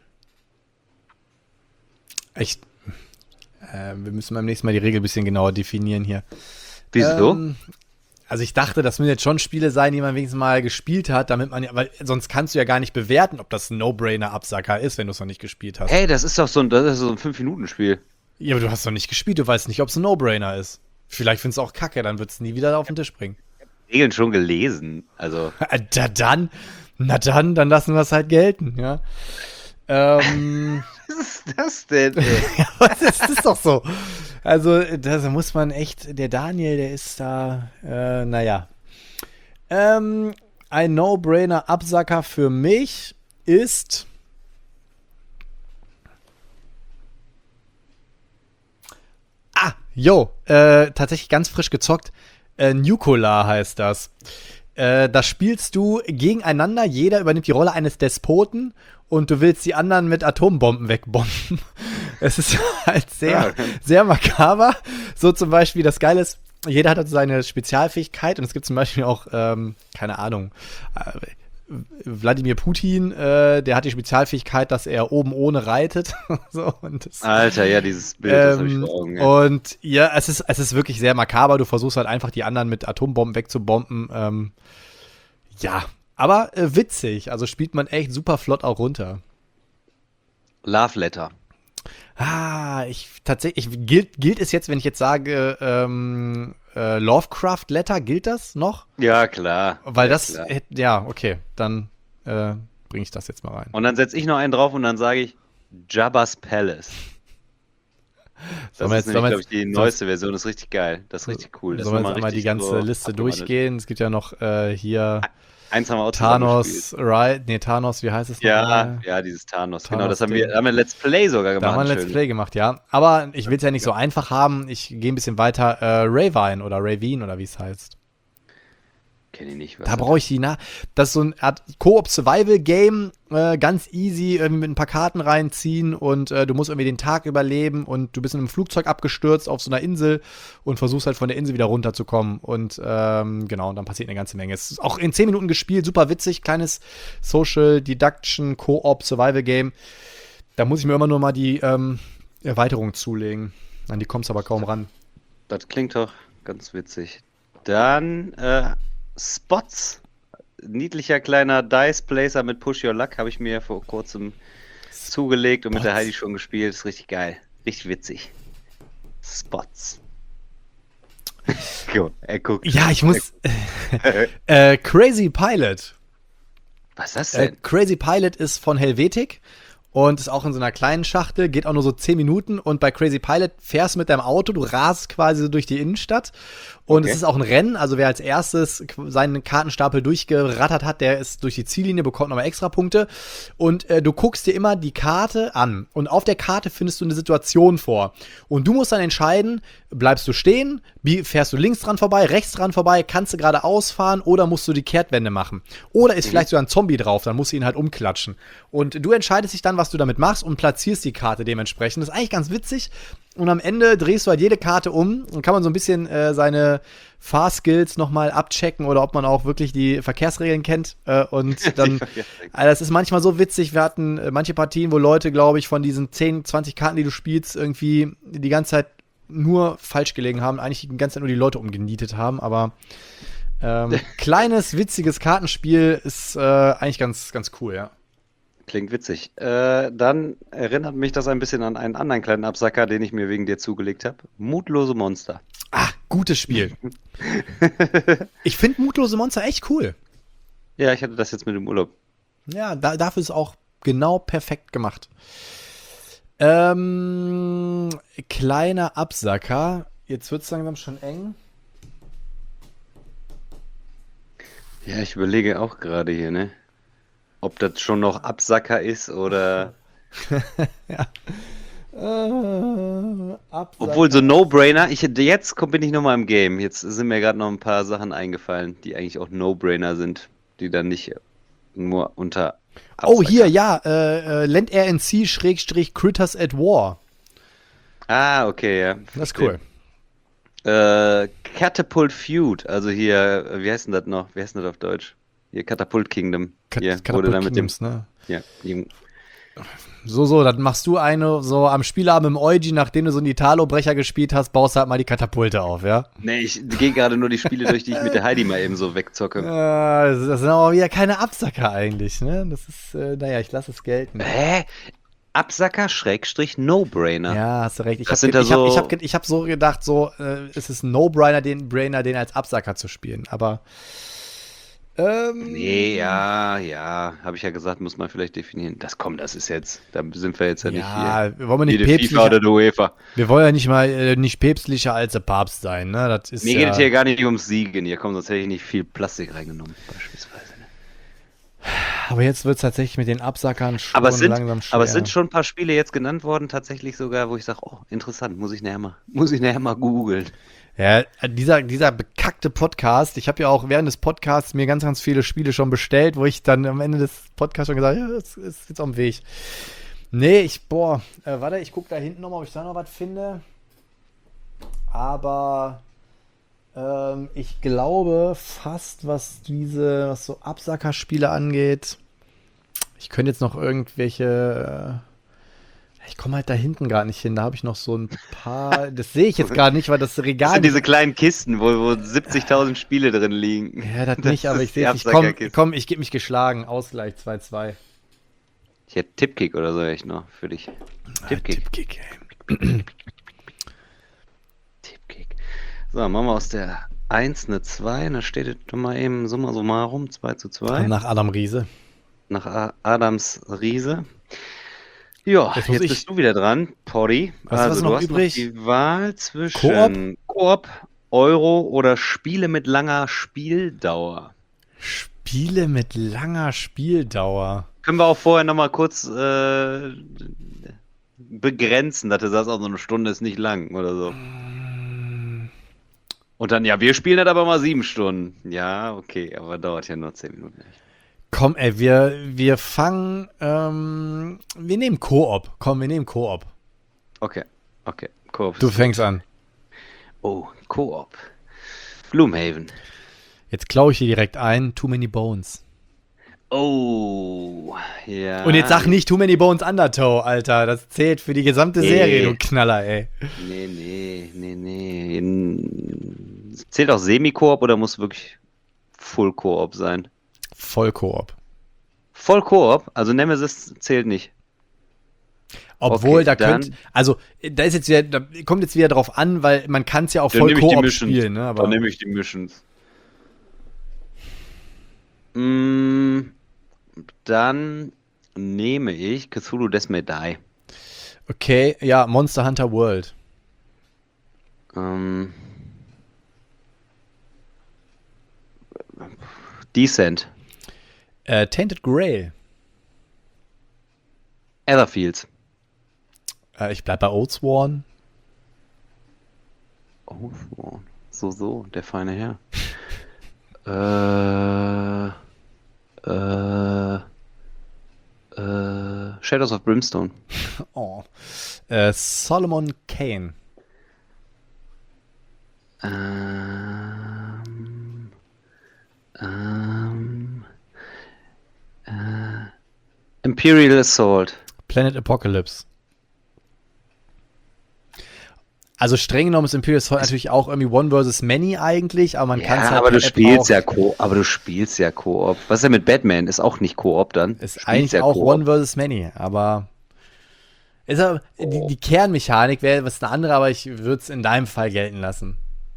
Echt. Wir müssen beim nächsten Mal die Regel ein bisschen genauer definieren hier. Wieso? Also ich dachte, das müssen jetzt schon Spiele sein, die man wenigstens mal gespielt hat, damit man ja, weil sonst kannst du ja gar nicht bewerten, ob das ein No-Brainer-Absacker ist, wenn du es noch nicht gespielt hast. Hey, das ist doch so ein 5-Minuten-Spiel. Ja, aber du hast doch nicht gespielt, du weißt nicht, ob es ein No-Brainer ist. Vielleicht findest du auch kacke, dann wird es nie wieder auf den Tisch bringen. Regeln schon gelesen, also. Na dann lassen wir es halt gelten, ja. Was ist das denn? Ja, das ist doch so. Also, da muss man echt, der Daniel, der ist da, naja. Ein No-Brainer-Absacker für mich ist tatsächlich ganz frisch gezockt. Nukular heißt das. Da spielst du gegeneinander, jeder übernimmt die Rolle eines Despoten und du willst die anderen mit Atombomben wegbomben. Es ist halt sehr makaber. So zum Beispiel, das Geile ist, jeder hat halt seine Spezialfähigkeit und es gibt zum Beispiel auch, keine Ahnung, Wladimir Putin, der hat die Spezialfähigkeit, dass er oben ohne reitet. So, und das, Alter, ja, dieses Bild, das habe ich vor Augen. Ja. Und ja, es ist wirklich sehr makaber. Du versuchst halt einfach, die anderen mit Atombomben wegzubomben. Ja, aber witzig. Also spielt man echt super flott auch runter. Love Letter. Gilt es jetzt, wenn ich jetzt sage, Lovecraft Letter, gilt das noch? Ja, klar. Weil ja, das, klar. ja, okay, dann bringe ich das jetzt mal rein. Und dann setze ich noch einen drauf und dann sage ich Jabba's Palace. Das ist nämlich, glaube ich, die neueste Version. Das ist richtig geil. Das ist richtig cool. Sollen wir jetzt mal die ganze Liste durchgehen? Es gibt ja noch hier eins haben wir auch Thanos, Thanos, wie heißt es nochmal? Ja, dieses Thanos. Genau, das haben wir Let's Play sogar gemacht. Da haben wir ein Let's Play gemacht, ja. Aber ich will es ja nicht so einfach haben. Ich gehe ein bisschen weiter. Ravine oder wie es heißt. Kenne ich nicht. Da brauche ich das ist so eine Art Koop-Survival-Game, ganz easy, irgendwie mit ein paar Karten reinziehen und du musst irgendwie den Tag überleben und du bist in einem Flugzeug abgestürzt auf so einer Insel und versuchst halt von der Insel wieder runterzukommen und genau, und dann passiert eine ganze Menge. Es ist auch in 10 Minuten gespielt, super witzig, kleines Social Deduction Koop-Survival-Game. Da muss ich mir immer nur mal die Erweiterung zulegen. An die kommst du aber kaum ran. Das klingt doch ganz witzig. Dann Spots, niedlicher kleiner Dice Placer mit Push Your Luck, habe ich mir vor kurzem zugelegt und mit der Heidi schon gespielt. Ist richtig geil, richtig witzig. Spots. Gut, er guckt. Ja, ich muss. Crazy Pilot. Was ist das denn? Crazy Pilot ist von Helvetic. Und ist auch in so einer kleinen Schachtel, geht auch nur so 10 Minuten. Und bei Crazy Pilot fährst du mit deinem Auto, du rast quasi so durch die Innenstadt. Und es ist auch ein Rennen, also wer als erstes seinen Kartenstapel durchgerattert hat, der ist durch die Ziellinie, bekommt nochmal extra Punkte. Und du guckst dir immer die Karte an. Und auf der Karte findest du eine Situation vor. Und du musst dann entscheiden, bleibst du stehen, fährst du links dran vorbei, rechts dran vorbei, kannst du geradeaus fahren oder musst du die Kehrtwende machen. Oder ist vielleicht sogar ein Zombie drauf, dann musst du ihn halt umklatschen. Und du entscheidest dich dann, was du damit machst und platzierst die Karte dementsprechend. Das ist eigentlich ganz witzig. Und am Ende drehst du halt jede Karte um und kann man so ein bisschen seine Fahrskills nochmal abchecken oder ob man auch wirklich die Verkehrsregeln kennt. Und dann, also das ist manchmal so witzig. Wir hatten manche Partien, wo Leute, glaube ich, von diesen 10, 20 Karten, die du spielst, irgendwie die ganze Zeit nur falsch gelegen haben, eigentlich die ganze Zeit nur die Leute umgenietet haben. Aber kleines, witziges Kartenspiel ist eigentlich ganz, ganz cool, ja. Klingt witzig. Dann erinnert mich das ein bisschen an einen anderen kleinen Absacker, den ich mir wegen dir zugelegt habe. Mutlose Monster. Ah, gutes Spiel. Ich finde Mutlose Monster echt cool. Ja, ich hatte das jetzt mit dem Urlaub. Ja, dafür ist es auch genau perfekt gemacht. Kleiner Absacker. Jetzt wird es langsam schon eng. Ja, ich überlege auch gerade hier, ne? Ob das schon noch Absacker ist oder. Ja. Absacker. Obwohl so No-Brainer, bin ich nochmal im Game. Jetzt sind mir gerade noch ein paar Sachen eingefallen, die eigentlich auch No-Brainer sind, die dann nicht nur unter Absacker. Oh, hier, ja. Land RNC / Critters at War. Ah, okay, ja. Das ist cool. Catapult Feud, also hier, wie heißt denn das noch? Wie heißt denn das auf Deutsch? Hier, Catapult Kingdom. Hier, Catapult dann mit dem, Kingdoms, ne? ja, So, dann machst du eine so am Spielabend im Eugi, nachdem du so einen Italo-Brecher gespielt hast, baust du halt mal die Katapulte auf, ja? Nee, ich gehe gerade nur die Spiele durch, die ich mit der Heidi mal eben so wegzocke. Das sind aber wieder keine Absacker eigentlich, ne? Das ist, naja, ich lasse es gelten. Hä? Absacker / No-Brainer. Ja, hast du recht. Ich Das habe sind ja so- hab so gedacht, es ist ein No-Brainer, den als Absacker zu spielen. Aber Nee, ja, habe ich ja gesagt, muss man vielleicht definieren. Das ist jetzt, da sind wir jetzt ja nicht hier. wir wollen nicht Wie die FIFA oder päpstlicher, die UEFA. wir wollen ja nicht mal nicht päpstlicher als der Papst sein, ne? Das ist Mir geht es hier gar nicht ums Siegen. Hier kommt, sonst hätte ich nicht viel Plastik reingenommen, beispielsweise. Aber jetzt wird es tatsächlich mit den Absackern schon Aber es langsam schwer. sind schon ein paar Spiele jetzt genannt worden, tatsächlich sogar, wo ich sage, oh, interessant, muss ich nachher mal googeln. Ja, dieser bekackte Podcast, ich habe ja auch während des Podcasts mir ganz, ganz viele Spiele schon bestellt, wo ich dann am Ende des Podcasts schon gesagt habe, ja, das ist jetzt auf dem Weg. Nee, warte, ich gucke da hinten nochmal, ob ich da noch was finde. Aber ich glaube fast, was so Absackerspiele angeht, ich könnte jetzt noch irgendwelche ich komme halt da hinten gar nicht hin. Da habe ich noch so ein paar. Das sehe ich jetzt gerade nicht, weil das Das Regal. sind diese kleinen Kisten, wo 70.000 Spiele drin liegen. Ja, das nicht, aber ich ist sehe die es. Absackerkiste. Komm, ich gebe mich geschlagen. Ausgleich 2-2. Ich hätte Tippkick oder so echt noch für dich. Tippkick. Tippkick, ey. Tippkick. So, machen wir aus der 1 eine 2. Da steht es doch mal eben summa summarum 2:2. Nach Adam Riese. Nach Adams Riese. Ja, Jetzt muss jetzt ich- bist du wieder dran, Poddy. Weißt du, was noch hast übrig? die Wahl zwischen Koop, Euro oder Spiele mit langer Spieldauer. Spiele mit langer Spieldauer. Können wir auch vorher nochmal kurz begrenzen, dass du sagst, auch so eine Stunde ist nicht lang oder so. Und dann, ja, wir spielen das aber mal 7 Stunden. Ja, okay, aber dauert ja nur 10 Minuten. Komm, ey, wir fangen. Wir nehmen Koop. Komm, wir nehmen Koop. Okay. Koop. Du fängst an. Oh, Koop. Gloomhaven. Jetzt klaue ich hier direkt ein. Too Many Bones. Oh, ja. Und jetzt sag nicht Too Many Bones Undertow, Alter. Das zählt für die gesamte Serie, du Knaller, ey. Nee. Zählt auch Semi-Koop oder muss wirklich Full-Koop sein? Voll Koop. Voll Koop? Also Nemesis zählt nicht. Obwohl, Okay, dann- da kommt jetzt wieder drauf an, weil man kann es ja auch Dann voll nehme ich die Koop Missions. spielen, ne? Aber Dann nehme ich die Missions. Dann nehme ich Cthulhu Death May Die. okay, ja, Monster Hunter World. Descent. Tainted Grail. Etherfields. Ich bleib bei Oathsworn. Oh, so, der feine Herr. Shadows of Brimstone. Oh. Solomon Kane. Imperial Assault. Planet Apocalypse. Also streng genommen ist Imperial Assault natürlich auch irgendwie One versus Many eigentlich, aber man kann es Ja, halt aber per du App spielst auch, ja Koop. Was ist denn mit Batman? Ist auch nicht Koop dann? ist Spielst eigentlich ja auch Koop. One versus Many, aber die Kernmechanik wäre was eine andere, aber ich würde es in deinem Fall gelten lassen.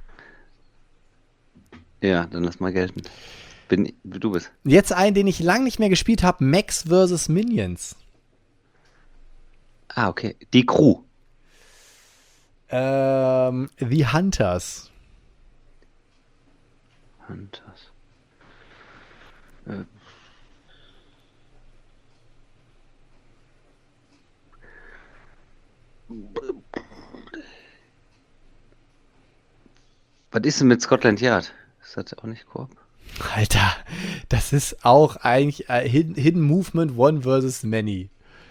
Ja, dann lass mal gelten. Du bist. Jetzt einen, den ich lange nicht mehr gespielt habe, Max vs. Minions. Ah, okay. Die Crew. The Hunters. Hunters. Äh. Was ist denn mit Scotland Yard? Ist das auch nicht Koop? Alter, das ist auch eigentlich Hidden Movement One versus Many.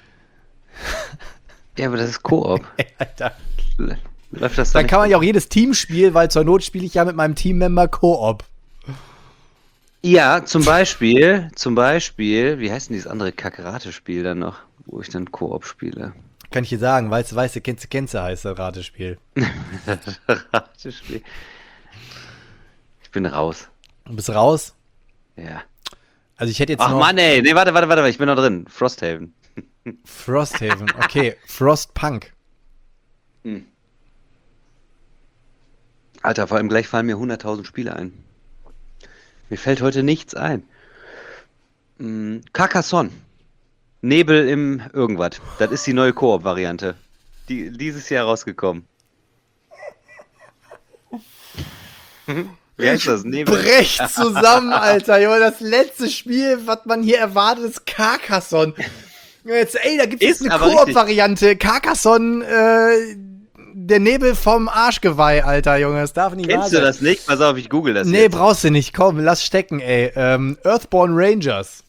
Ja, aber das ist Koop. Alter. Läuft das Dann nicht kann man gut? ja auch jedes Team spielen, weil zur Not spiele ich ja mit meinem Teammember Koop. Ja, zum Beispiel, wie heißt denn dieses andere Kack-Ratespiel dann noch, wo ich dann Koop spiele? Kann ich dir sagen, weißt du, kennst du, heißt das Ratespiel. Ratespiel. Ich bin raus. Du bist raus? Ja. Also ich hätte jetzt Ach noch Mann, ey. Nee, warte, ich bin noch drin. Frosthaven. Frosthaven. Okay, Frostpunk. Alter, vor allem gleich fallen mir 100.000 Spiele ein. Mir fällt heute nichts ein. Carcassonne. Nebel im Irgendwas. Das ist die neue Koop-Variante. Dieses Jahr rausgekommen. Wie heißt das? Nebel. Brech zusammen, Alter. Junge, das letzte Spiel, was man hier erwartet, ist Carcassonne. Jetzt, da gibt es Ist eine aber Koop-Variante. Carcassonne, der Nebel vom Arschgeweih, Alter, Junge. Das darf nicht wahr Kennst du sein. das nicht? Pass auf, ich google das Nee, jetzt. brauchst du nicht. Komm, lass stecken, ey. Earthborn Rangers.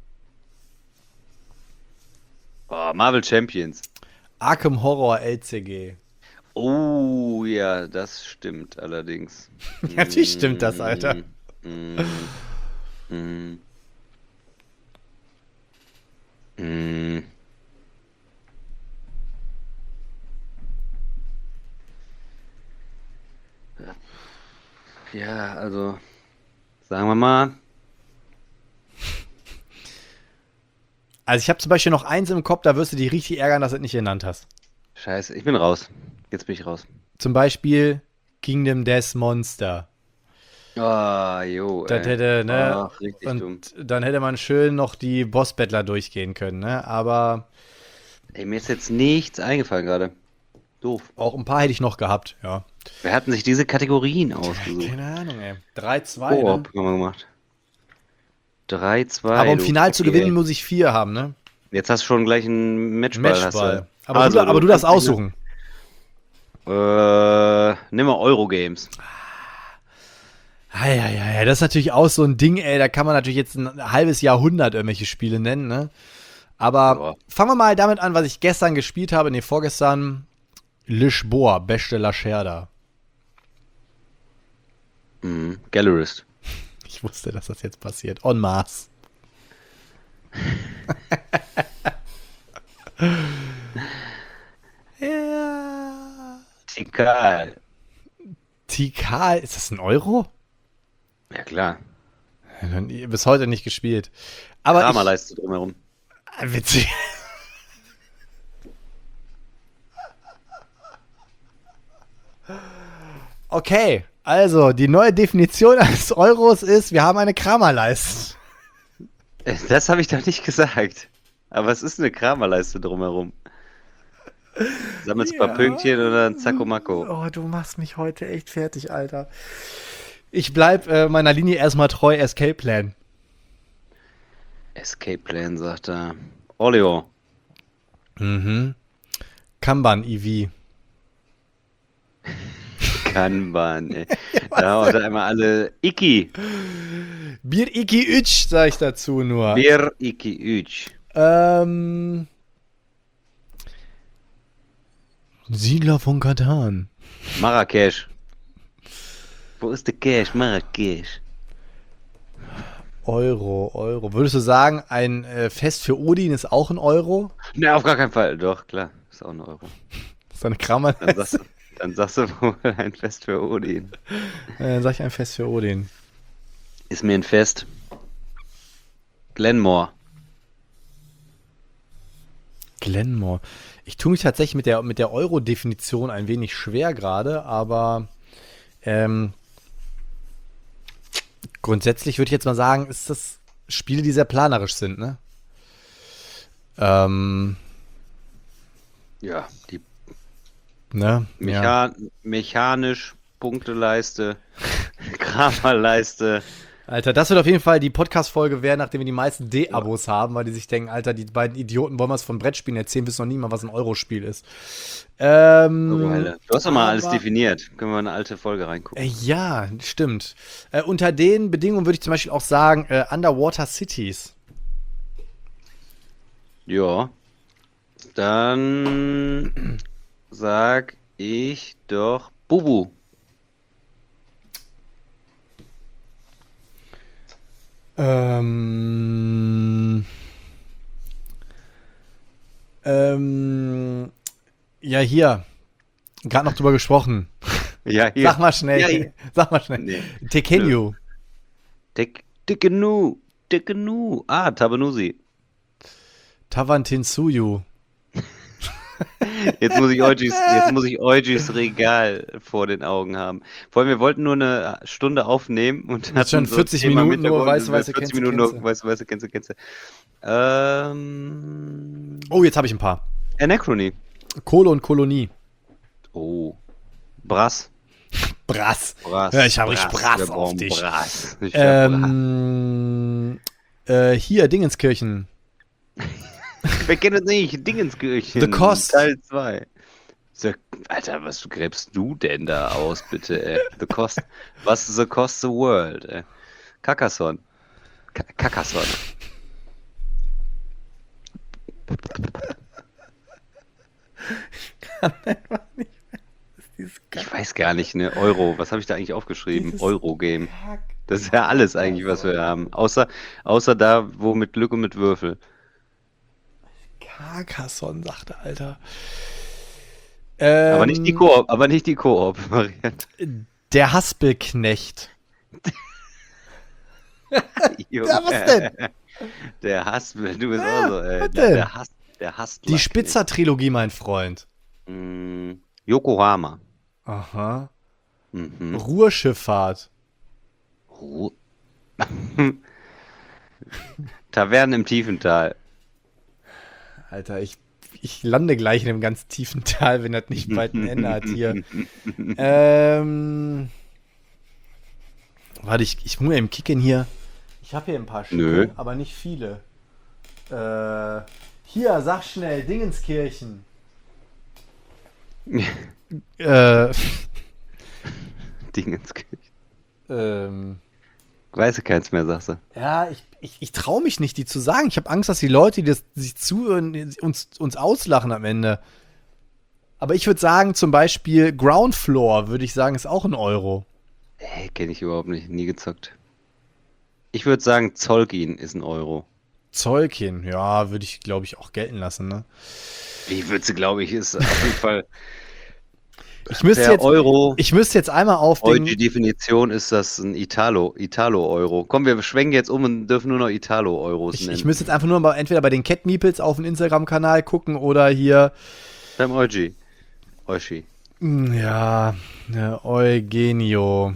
Oh, Marvel Champions. Arkham Horror LCG. Oh, ja, das stimmt allerdings. Ja, natürlich stimmt das, Alter. Mm, mm, mm. Ja, also sagen wir mal, Also ich habe zum Beispiel noch eins im Kopf, da wirst du dich richtig ärgern, dass du es nicht genannt hast. scheiße, ich bin raus. Jetzt bin ich raus. Zum Beispiel Kingdom Death Monster. Ah, jo, Das ey. hätte, ne? Ach, richtig dumm. Und dann hätte man schön noch die Boss-Battler durchgehen können, ne? Aber Ey, mir ist jetzt nichts eingefallen gerade. Doof. auch ein paar hätte ich noch gehabt, ja. Wer hatten sich diese Kategorien ausgesucht? Keine Ahnung, ey. 3-2, ne? Koop haben wir gemacht. 3-2. Aber um du. Final zu Okay. gewinnen, muss ich 4 haben, ne? Jetzt hast du schon gleich einen Matchball. Matchball. Hast du. Aber du darfst kannst aussuchen. Nimm mal Eurogames. Ja, das ist natürlich auch so ein Ding, ey. Da kann man natürlich jetzt ein halbes Jahrhundert irgendwelche Spiele nennen, ne? Aber Ja. fangen wir mal damit an, was ich gestern gespielt habe, nee, vorgestern. Lisboa, Beste Lacerda. Gallerist. Ich wusste, dass das jetzt passiert. En masse. Ja. Tikal. Tikal, ist das ein Euro? Ja klar. Bis heute nicht gespielt. Aber Kramerleiste drumherum. witzig. Okay, also die neue Definition eines Euros ist, wir haben eine Kramerleiste. Das habe ich doch nicht gesagt. Aber es ist eine Kramerleiste drumherum. Sammelst ein paar Pünktchen oder ein Zackomacko. Oh, du machst mich heute echt fertig, Alter. Ich bleib meiner Linie erstmal treu, Escape Plan. Escape Plan, sagt er. Orleo. Mhm. Kanban EV. Kanban, ey. Da haben wir einmal alle Iki. Bier Iki Ütsch, sag ich dazu nur. Bir Iki Üç. Siedler von Katan. Marrakesch. Wo ist der Cash? Marrakesch. Euro. Würdest du sagen, ein Fest für Odin ist auch ein Euro? Ne, auf gar keinen Fall. Doch, klar. Ist auch ein Euro. Das ist eine Kramer. Dann sagst du, Dann sagst du wohl ein Fest für Odin. Dann sag ich ein Fest für Odin. Ist mir ein Fest. Glenmore. Glenmore. Ich tue mich tatsächlich mit der Euro-Definition ein wenig schwer gerade, aber grundsätzlich würde ich jetzt mal sagen, ist das Spiele, die sehr planerisch sind, ne? Ja, die Ne? Ja. mechanisch, Punkteleiste, Kramerleiste. Alter, das wird auf jeden Fall die Podcast-Folge werden, nachdem wir die meisten D-Abos haben, weil die sich denken, Alter, die beiden Idioten wollen was von Brettspielen erzählen, wissen noch nie mal, was ein Euro-Spiel ist. Du hast doch mal alles aber- definiert. Können wir in eine alte Folge reingucken. Ja, stimmt. Unter den Bedingungen würde ich zum Beispiel auch sagen, Underwater Cities. Ja. Dann sag ich doch Bubu. Ja, hier. Gerade noch drüber gesprochen. Ja, hier. Sag mal schnell. Ja, hier. Sag mal schnell. Nee. Tekenyu. Dickenu. Ah, Tabanusi. Tawantinsuyu. Jetzt muss ich Eugis Regal vor den Augen haben. Vor allem, wir wollten nur eine Stunde aufnehmen und Jetzt schon hatten 40 Thema im Minuten nur Hintergrund, weiße, 40 kennst du, Minuten kennst nur weiße, kennst du. Oh, jetzt habe ich ein paar. Anachrony. Kohle und Kolonie. Oh. Brass. Brass. Brass. Ja, ich habe richtig Brass Wir auf brauchen dich. Brass. Ich hab Brass. Hier, Dingenskirchen. Wer kennt es nicht? Dingenskirchen. The Cost. Teil 2. Alter, was gräbst du denn da aus, bitte, ey? The Cost. Was ist The Cost the World, ey? Carcassonne. Carcassonne. Ich weiß gar nicht, ne? Euro. Was habe ich da eigentlich aufgeschrieben? Dieses Euro-Game. Das ist ja alles eigentlich, was wir haben. Außer da, wo mit Glück und mit Würfel. Carcassonne, sagte Alter. Aber nicht die Koop-Variante. Der Haspelknecht. Junge. Ja, was denn? Der Haspel, du bist auch so, ey. was denn? Der Haspel. Die Spitzer-Trilogie, mein Freund. Yokohama. Aha. Mhm. Ruhrschifffahrt. Tavernen im Tiefental. Alter, ich lande gleich in einem ganz tiefen Tal, wenn das nicht bald ein Ende hat hier. Warte, ich muss eben kicken hier. Ich habe hier ein paar Stücke, Nö. aber nicht viele. Hier, sag schnell, Dingenskirchen. Dingenskirchen. Weiß ich keins mehr, sagst du. Ja, ich traue mich nicht, die zu sagen. Ich habe Angst, dass die Leute, die sich zuhören, uns auslachen am Ende. Aber ich würde sagen, zum Beispiel Ground Floor, würde ich sagen, ist auch ein Euro. Hey, kenne ich überhaupt nicht, nie gezockt. Ich würde sagen, Zolkin ist ein Euro. Zolkin, ja, würde ich, glaube ich, auch gelten lassen, ne? Wie würdest du, glaube ich, ist auf jeden Fall. Ich müsste Per jetzt, Euro. ich müsste jetzt einmal auf den. Die Definition ist das ein Italo-Euro. Komm, wir schwenken jetzt um und dürfen nur noch Italo-Euros nennen. Ich müsste jetzt einfach nur mal entweder bei den Cat Meeples auf dem Instagram-Kanal gucken oder hier. Beim Eushi. Ja, Eugenio.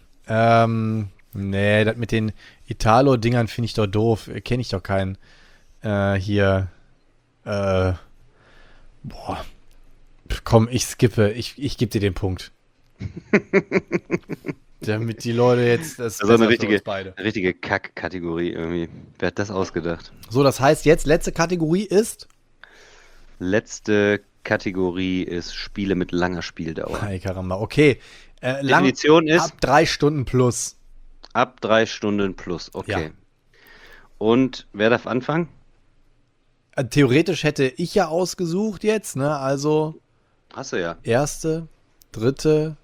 Nee, das mit den Italo-Dingern finde ich doch doof. Kenne ich doch keinen. Hier. Boah. Komm, ich skippe. Ich gebe dir den Punkt. Damit die Leute jetzt das Also eine besser für uns beide. richtige Kack-Kategorie irgendwie. Wer hat das ausgedacht? So, das heißt jetzt, letzte Kategorie ist. Letzte Kategorie ist Spiele mit langer Spieldauer. Hey, Karamba. Okay. Definition ist ab 3 Stunden plus. ab 3 Stunden plus. Okay. Ja. Und wer darf anfangen? Theoretisch hätte ich ja ausgesucht jetzt, ne? Also Hast du ja. erste, dritte,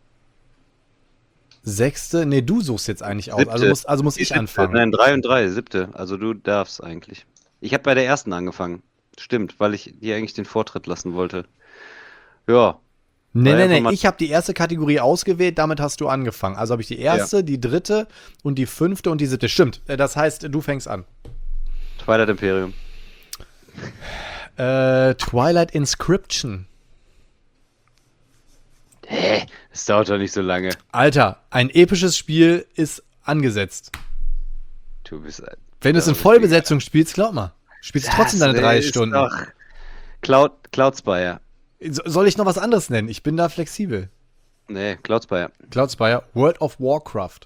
sechste. Nee, du suchst jetzt eigentlich aus. Siebte. Also muss Die ich siebte. anfangen. Nein, 3 und 3, siebte. Also du darfst eigentlich. Ich habe bei der ersten angefangen. Stimmt, weil ich dir eigentlich den Vortritt lassen wollte. Ja. Nee, ich habe die erste Kategorie ausgewählt, damit hast du angefangen. Also habe ich die erste, die dritte und die fünfte und die siebte. Stimmt, das heißt, du fängst an. Twilight Imperium. Twilight Inscription. Hä? Das dauert doch nicht so lange. Alter, ein episches Spiel ist angesetzt. Du bist ein... Wenn du es in Vollbesetzung spielst, glaub mal. Spielst trotzdem deine 3 Stunden. Doch Cloud Spire. Soll ich noch was anderes nennen? Ich bin da flexibel. Nee, Cloud Spire. Cloud Spire, World of Warcraft.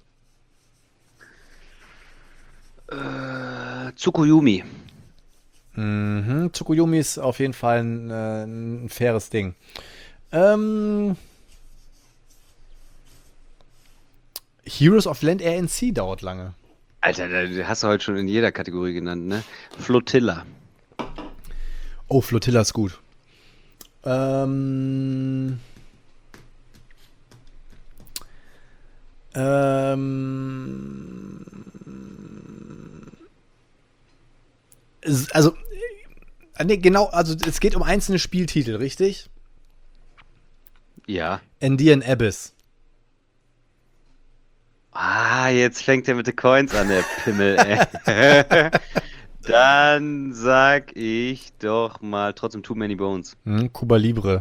Tsukuyomi. Tsukuyomi ist auf jeden Fall ein faires Ding. Heroes of Land Air and Sea dauert lange. Alter, das hast du heute schon in jeder Kategorie genannt, ne? Flotilla. Oh, Flotilla ist gut. Also, nee, genau, also es geht um einzelne Spieltitel, richtig? Ja. Andean Abyss. Ah, jetzt fängt er mit den Coins an, der Pimmel, ey. Dann sag ich doch mal trotzdem Too Many Bones. Cuba Libre.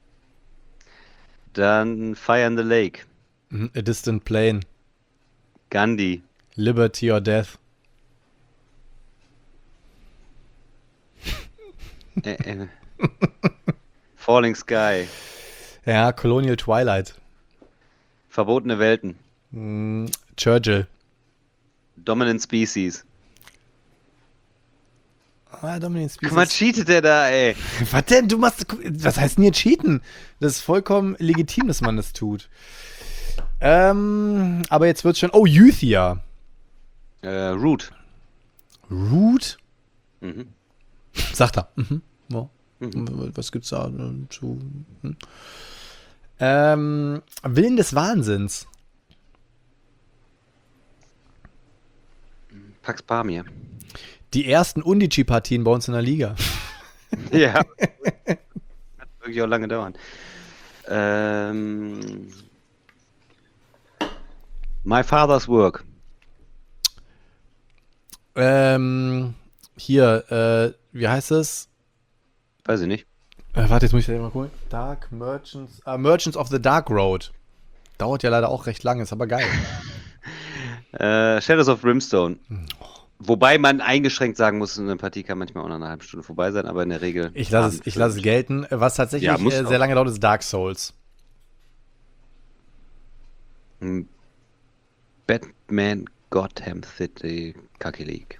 Dann Fire in the Lake. A Distant Plane. Gandhi. Liberty or Death. Falling Sky. Ja, Colonial Twilight. Verbotene Welten. Churchill. Dominant Species. Dominant Species. Guck mal, cheatet der da, ey. Was denn? Was heißt denn hier cheaten? Das ist vollkommen legitim, dass man das tut. Aber jetzt wird's schon. Oh, Euthia. Root. Root? Mhm. Sagt er. Ja. Was gibt's da zu? Willen des Wahnsinns. Pax Pamir. Die ersten Undici-Partien bei uns in der Liga. Ja. Kann wirklich auch lange dauern. My Father's Work. Hier, wie heißt es? Weiß ich nicht. Warte, jetzt muss ich mal gucken. Dark Merchants. Merchants of the Dark Road. Dauert ja leider auch recht lange, ist aber geil. Shadows of Brimstone. Wobei man eingeschränkt sagen muss, eine Partie kann manchmal auch nach einer halben Stunde vorbei sein, aber in der Regel. Ich lasse es gelten. Was tatsächlich Ja, muss sehr lange dauert, ist Dark Souls. Batman Gotham City Kaki League.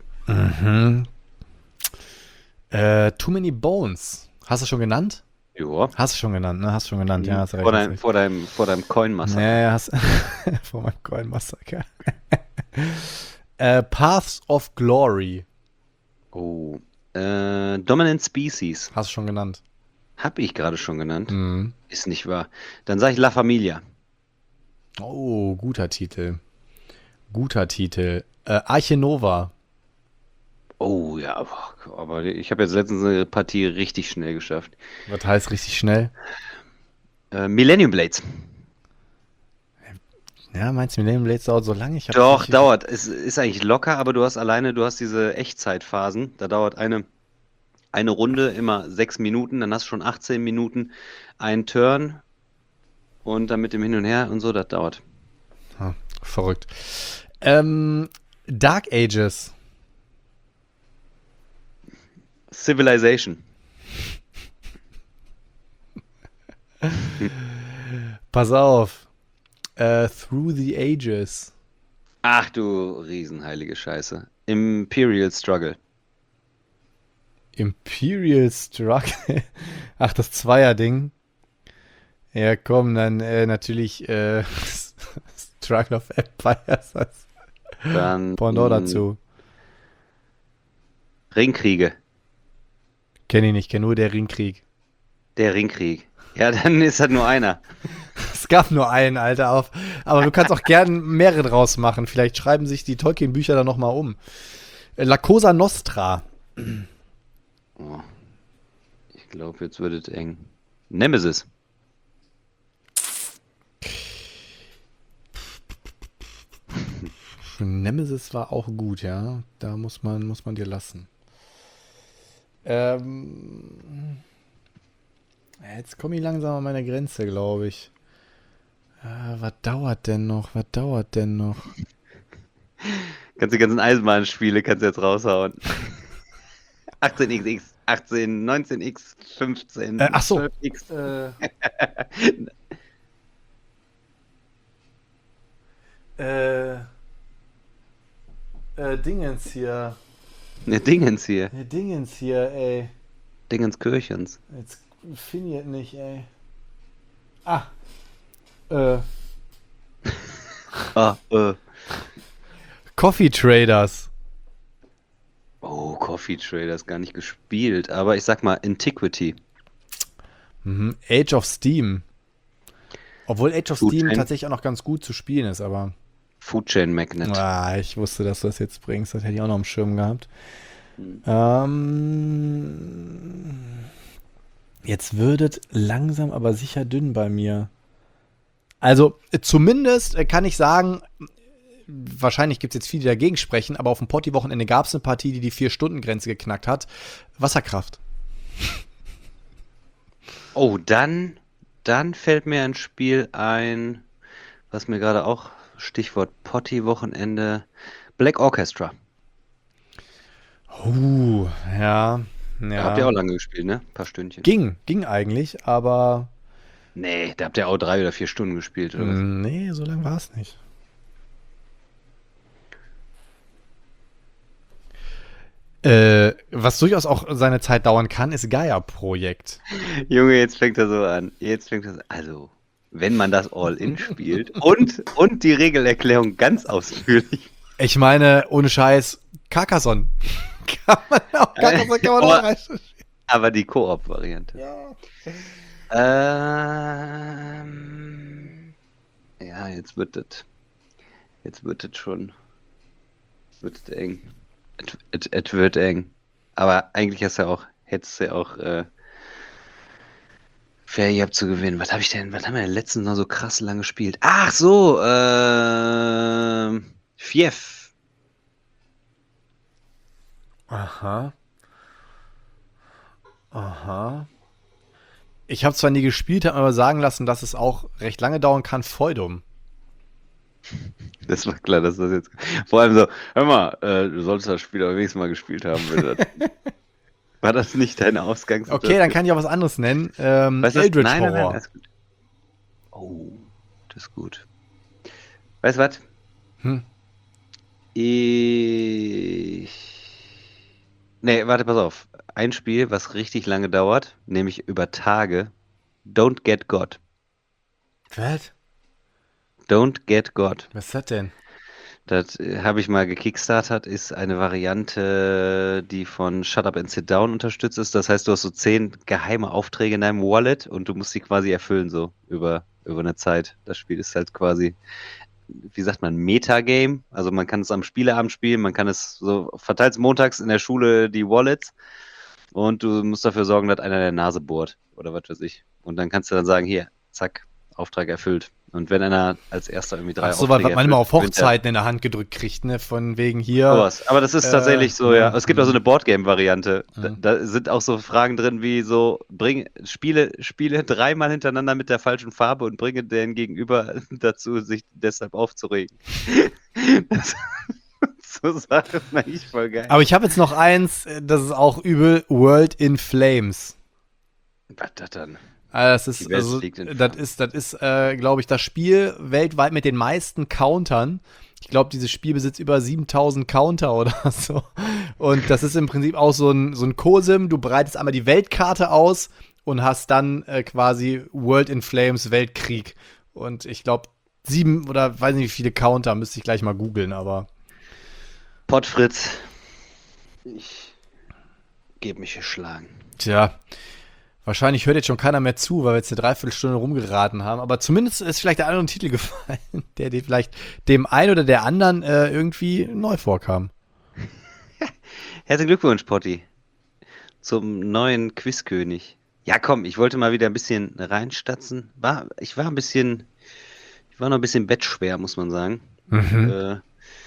Too Many Bones. Hast du schon genannt? Ja. Hast du schon genannt, ne? Hast du schon genannt, ja. Hast du recht, Vor deinem Coin-Massaker. Ja, hast vor meinem Coin-Massaker. Paths of Glory. Oh. Dominant Species. Hast du schon genannt. Hab ich gerade schon genannt. Ist nicht wahr. Dann sage ich La Familia. Oh, guter Titel. Arche Nova. Oh ja, aber ich habe jetzt letztens eine Partie richtig schnell geschafft. Was heißt richtig schnell? Millennium Blades. Ja, meinst du, Millennium Blades dauert so lange? Doch, dauert. Es ist eigentlich locker, aber du hast diese Echtzeitphasen. Da dauert eine Runde immer 6 Minuten, dann hast du schon 18 Minuten einen Turn und dann mit dem Hin und Her und so, das dauert. Verrückt. Dark Ages. Civilization. Pass auf. Through the Ages. Ach du riesenheilige Scheiße. Imperial Struggle. Imperial Struggle? Ach, das Zweier-Ding. Ja, komm, dann natürlich Struggle of Empires. Dann Pendant dazu. Ringkriege. Kenn ich nicht, kenn nur der Ringkrieg. Der Ringkrieg. Ja, dann ist das nur einer. Es gab nur einen, Alter, aber du kannst auch gern mehrere draus machen. Vielleicht schreiben sich die Tolkien-Bücher dann nochmal um. La Cosa Nostra. Oh. Ich glaube, jetzt wird es eng. Nemesis. Nemesis war auch gut, ja. Da muss man dir lassen. Jetzt komme ich langsam an meine Grenze, glaube ich. Was dauert denn noch? Kannst die ganzen Eisenbahnspiele kannst du jetzt raushauen. 18XX, 18, 19X, 15, Ach so. 12X. Dingens hier. Ne, Dingens hier. Dingens hier, ey. Dingenskirchens. Jetzt finde ich es nicht, ey. Coffee Traders. Oh, Coffee Traders gar nicht gespielt, aber ich sag mal Antiquity. Age of Steam. Obwohl Age of Food Steam Chain. tatsächlich auch noch ganz gut zu spielen ist, aber. Food Chain Magnet. Ich wusste, dass du das jetzt bringst. Das hätte ich auch noch im Schirm gehabt. Jetzt wird es langsam, aber sicher dünn bei mir. Also, zumindest kann ich sagen, wahrscheinlich gibt es jetzt viele, die dagegen sprechen, aber auf dem Potti-Wochenende gab es eine Partie, die 4-Stunden-Grenze geknackt hat. Wasserkraft. Oh, dann fällt mir ein Spiel ein, was mir gerade auch, Stichwort Potti-Wochenende, Black Orchestra. Ja. Habt ihr auch lange gespielt, ne? Ein paar Stündchen. Ging eigentlich, aber Nee, da habt ihr auch 3 oder 4 Stunden gespielt, oder was? nee, so lange war es nicht. Was durchaus auch seine Zeit dauern kann, ist Gaia-Projekt. Junge, jetzt fängt er so an. Also, wenn man das All-In spielt und die Regelerklärung ganz ausführlich. Ich meine, ohne Scheiß, Carcassonne. Carcassonne kann man auch reinstellen. Aber die Koop-Variante. Ja, jetzt wird es schon. Wird eng. Es wird eng. Aber eigentlich hättest du ja auch fair gehabt zu gewinnen. Was haben wir denn letztens noch so krass lange gespielt? Ach so, Fief. Aha. Ich habe zwar nie gespielt, habe mir aber sagen lassen, dass es auch recht lange dauern kann. Feudum. Das war klar, dass das jetzt. Vor allem so, hör mal, du solltest das Spiel aber wenigstens mal gespielt haben. War das nicht deine Ausgangssituation? Okay, dann kann ich auch was anderes nennen. Weißt du was? Eldritch Nein, Horror. alles gut. Oh, das ist gut. Weißt du was? Nee, warte, pass auf. Ein Spiel, was richtig lange dauert, nämlich über Tage. Don't Get God. Was? Don't Get God. Was ist das denn? Das habe ich mal gekickstartert, ist eine Variante, die von Shut Up and Sit Down unterstützt ist. Das heißt, du hast so 10 geheime Aufträge in deinem Wallet und du musst sie quasi erfüllen, so über eine Zeit. Das Spiel ist halt quasi, wie sagt man, Metagame. Also man kann es am Spieleabend spielen, man kann es so, verteilt montags in der Schule die Wallets und du musst dafür sorgen, dass einer der Nase bohrt oder was weiß ich. Und dann kannst du dann sagen, hier, zack, Auftrag erfüllt. Und wenn einer als erster irgendwie 3 So, was Aufträge man immer auf erfüllt, gewinnt er. Hochzeiten in der Hand gedrückt kriegt, ne? Von wegen hier. Sowas. Aber das ist tatsächlich so, ja. Es gibt auch so eine Boardgame-Variante. Mhm. Da sind auch so Fragen drin wie so, spiele 3-mal hintereinander mit der falschen Farbe und bringe den Gegenüber dazu, sich deshalb aufzuregen. So Sachen eigentlich voll geil. Aber ich habe jetzt noch eins, das ist auch übel, World in Flames. Was das dann? Das Die Welt ist, liegt in das ist glaube ich, das Spiel weltweit mit den meisten Countern. Ich glaube, dieses Spiel besitzt über 7000 Counter oder so. Und das ist im Prinzip auch so ein COSIM. Du breitest einmal die Weltkarte aus und hast dann quasi World in Flames, Weltkrieg. Und ich glaube, 7 oder weiß nicht wie viele Counter, müsste ich gleich mal googeln, aber. Pottfritz. Ich gebe mich geschlagen. Tja. Wahrscheinlich hört jetzt schon keiner mehr zu, weil wir jetzt eine Dreiviertelstunde rumgeraten haben. Aber zumindest ist vielleicht der andere Titel gefallen, der dir vielleicht dem einen oder der anderen irgendwie neu vorkam. Herzlichen Glückwunsch, Potti. Zum neuen Quizkönig. Ja, komm, ich wollte mal wieder ein bisschen reinstatzen. Ich war noch ein bisschen bettschwer, muss man sagen.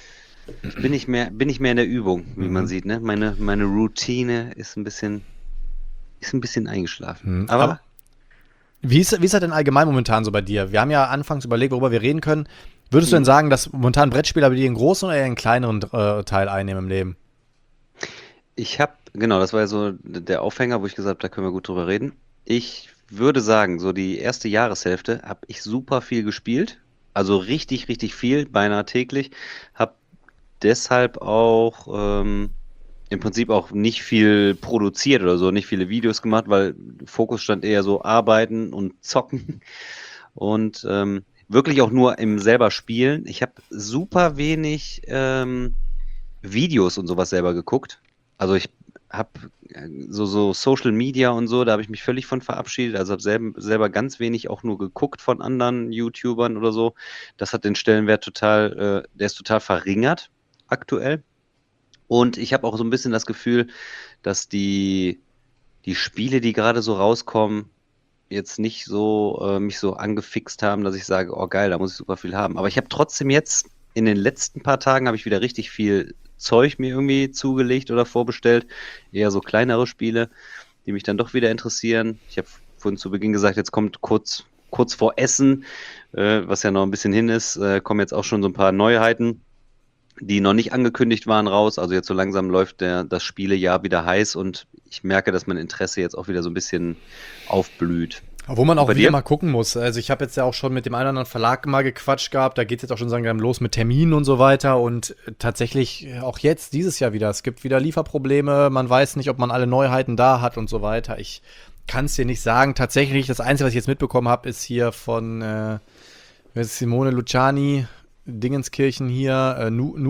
bin ich mehr in der Übung, wie man sieht, ne? Meine Routine ist ein bisschen eingeschlafen. Aber wie ist das denn allgemein momentan so bei dir? Wir haben ja anfangs überlegt, worüber wir reden können. Würdest du denn sagen, dass momentan Brettspieler bei dir einen großen oder eher einen kleineren Teil einnehmen im Leben? Genau, das war ja so der Aufhänger, wo ich gesagt habe, da können wir gut drüber reden. Ich würde sagen, so die erste Jahreshälfte habe ich super viel gespielt. Also richtig, richtig viel, beinahe täglich. Habe deshalb auch im Prinzip auch nicht viel produziert oder so, nicht viele Videos gemacht, weil Fokus stand eher so Arbeiten und Zocken und wirklich auch nur im selber Spielen. Ich habe super wenig Videos und sowas selber geguckt. Also ich habe so Social Media und so, da habe ich mich völlig von verabschiedet. Also habe selber ganz wenig auch nur geguckt von anderen YouTubern oder so. Das hat den Stellenwert der ist total verringert aktuell. Und ich habe auch so ein bisschen das Gefühl, dass die Spiele, die gerade so rauskommen, jetzt nicht so mich so angefixt haben, dass ich sage, oh geil, da muss ich super viel haben. Aber ich habe trotzdem jetzt in den letzten paar Tagen habe ich wieder richtig viel Zeug mir irgendwie zugelegt oder vorbestellt. Eher so kleinere Spiele, die mich dann doch wieder interessieren. Ich habe vorhin zu Beginn gesagt, jetzt kommt kurz vor Essen, was ja noch ein bisschen hin ist, kommen jetzt auch schon so ein paar Neuheiten, die noch nicht angekündigt waren, raus. Also jetzt so langsam läuft das Spielejahr wieder heiß und ich merke, dass mein Interesse jetzt auch wieder so ein bisschen aufblüht. Wo man auch wieder mal gucken muss. Also ich habe jetzt ja auch schon mit dem einen oder anderen Verlag mal gequatscht gehabt. Da geht es jetzt auch schon langsam los mit Terminen und so weiter. Und tatsächlich auch jetzt, dieses Jahr wieder. Es gibt wieder Lieferprobleme. Man weiß nicht, ob man alle Neuheiten da hat und so weiter. Ich kann es dir nicht sagen. Tatsächlich, das Einzige, was ich jetzt mitbekommen habe, ist hier von Simone Luciani, Dingenskirchen hier,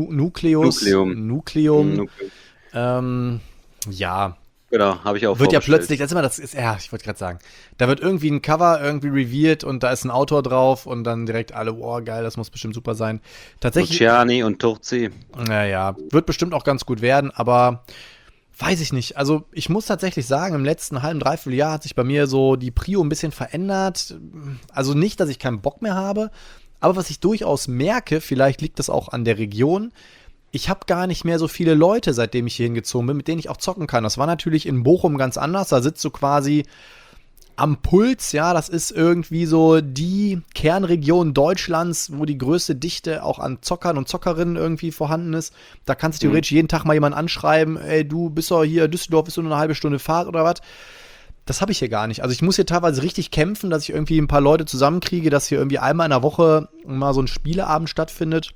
Nukleum. Ja. Genau, habe ich auch wird ja plötzlich, ich wollte gerade sagen, da wird irgendwie ein Cover irgendwie revealed und da ist ein Autor drauf und dann direkt alle, oh geil, das muss bestimmt super sein. Tatsächlich. Luciani und Turzi. Naja, wird bestimmt auch ganz gut werden, aber weiß ich nicht. Also ich muss tatsächlich sagen, im letzten halben, dreiviertel Jahr hat sich bei mir so die Prio ein bisschen verändert. Also nicht, dass ich keinen Bock mehr habe, aber was ich durchaus merke, vielleicht liegt das auch an der Region, ich habe gar nicht mehr so viele Leute, seitdem ich hier hingezogen bin, mit denen ich auch zocken kann. Das war natürlich in Bochum ganz anders. Da sitzt du quasi am Puls, ja, das ist irgendwie so die Kernregion Deutschlands, wo die größte Dichte auch an Zockern und Zockerinnen irgendwie vorhanden ist. Da kannst du theoretisch jeden Tag mal jemanden anschreiben, ey, du bist doch hier, Düsseldorf ist nur eine halbe Stunde Fahrt oder was. Das habe ich hier gar nicht. Also ich muss hier teilweise richtig kämpfen, dass ich irgendwie ein paar Leute zusammenkriege, dass hier irgendwie einmal in der Woche mal so ein Spieleabend stattfindet.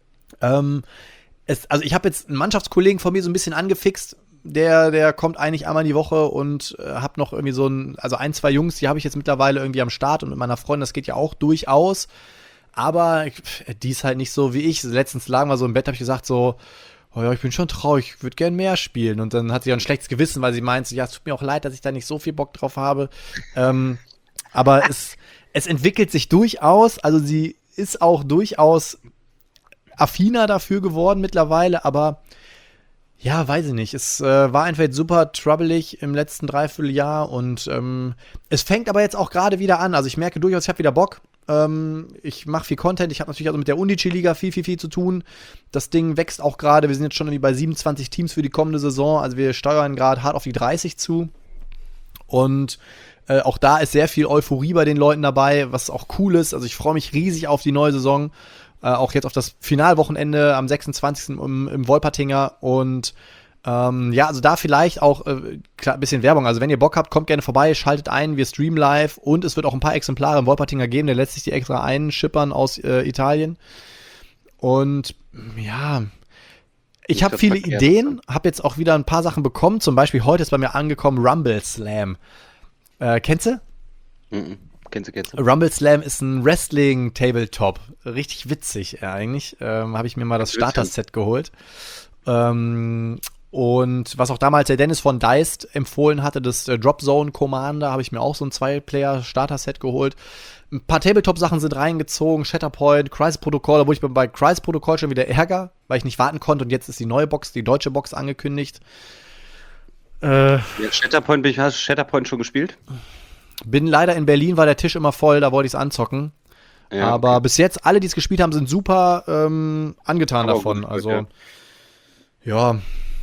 Also ich habe jetzt einen Mannschaftskollegen von mir so ein bisschen angefixt, der kommt eigentlich einmal in die Woche und habe noch irgendwie ein, zwei Jungs, die habe ich jetzt mittlerweile irgendwie am Start und mit meiner Freundin, das geht ja auch durchaus, aber die ist halt nicht so wie ich. Letztens lagen wir so im Bett, habe ich gesagt so, oh ja, ich bin schon traurig, ich würde gern mehr spielen und dann hat sie ja ein schlechtes Gewissen, weil sie meint, ja, es tut mir auch leid, dass ich da nicht so viel Bock drauf habe, aber es entwickelt sich durchaus, also sie ist auch durchaus affiner dafür geworden mittlerweile, aber ja, weiß ich nicht. Es war einfach jetzt super troublig im letzten Dreivierteljahr und es fängt aber jetzt auch gerade wieder an. Also ich merke durchaus, ich habe wieder Bock. Ich mache viel Content. Ich habe natürlich also mit der Undici-Liga viel zu tun. Das Ding wächst auch gerade. Wir sind jetzt schon irgendwie bei 27 Teams für die kommende Saison. Also wir steuern gerade hart auf die 30 zu. Und auch da ist sehr viel Euphorie bei den Leuten dabei, was auch cool ist. Also ich freue mich riesig auf die neue Saison. Auch jetzt auf das Finalwochenende am 26. im Wolpertinger und also da vielleicht auch klar, ein bisschen Werbung. Also wenn ihr Bock habt, kommt gerne vorbei, schaltet ein, wir streamen live und es wird auch ein paar Exemplare im Wolpertinger geben, der lässt sich die extra einschippern aus Italien. Und ja, ich habe viele Ideen, habe jetzt auch wieder ein paar Sachen bekommen, zum Beispiel heute ist bei mir angekommen Rumble Slam. Kennst du? Kennst du. Rumble Slam ist ein Wrestling-Tabletop. Richtig witzig eigentlich. Habe ich mir mal das Starter-Set geholt. Und was auch damals der Dennis von Deist empfohlen hatte, das Drop Zone Commander, habe ich mir auch so ein 2-Player-Starter-Set geholt. Ein paar Tabletop-Sachen sind reingezogen, Shatterpoint, Crisis Protocol, obwohl ich bei Crisis Protocol schon wieder ärger, weil ich nicht warten konnte und jetzt ist die neue Box, die deutsche Box angekündigt. Shatterpoint, hast du Shatterpoint schon gespielt? Bin leider in Berlin, war der Tisch immer voll, da wollte ich es anzocken. Ja, Aber okay. bis jetzt, alle, die es gespielt haben, sind super angetan Aber davon. gut, Also, ja.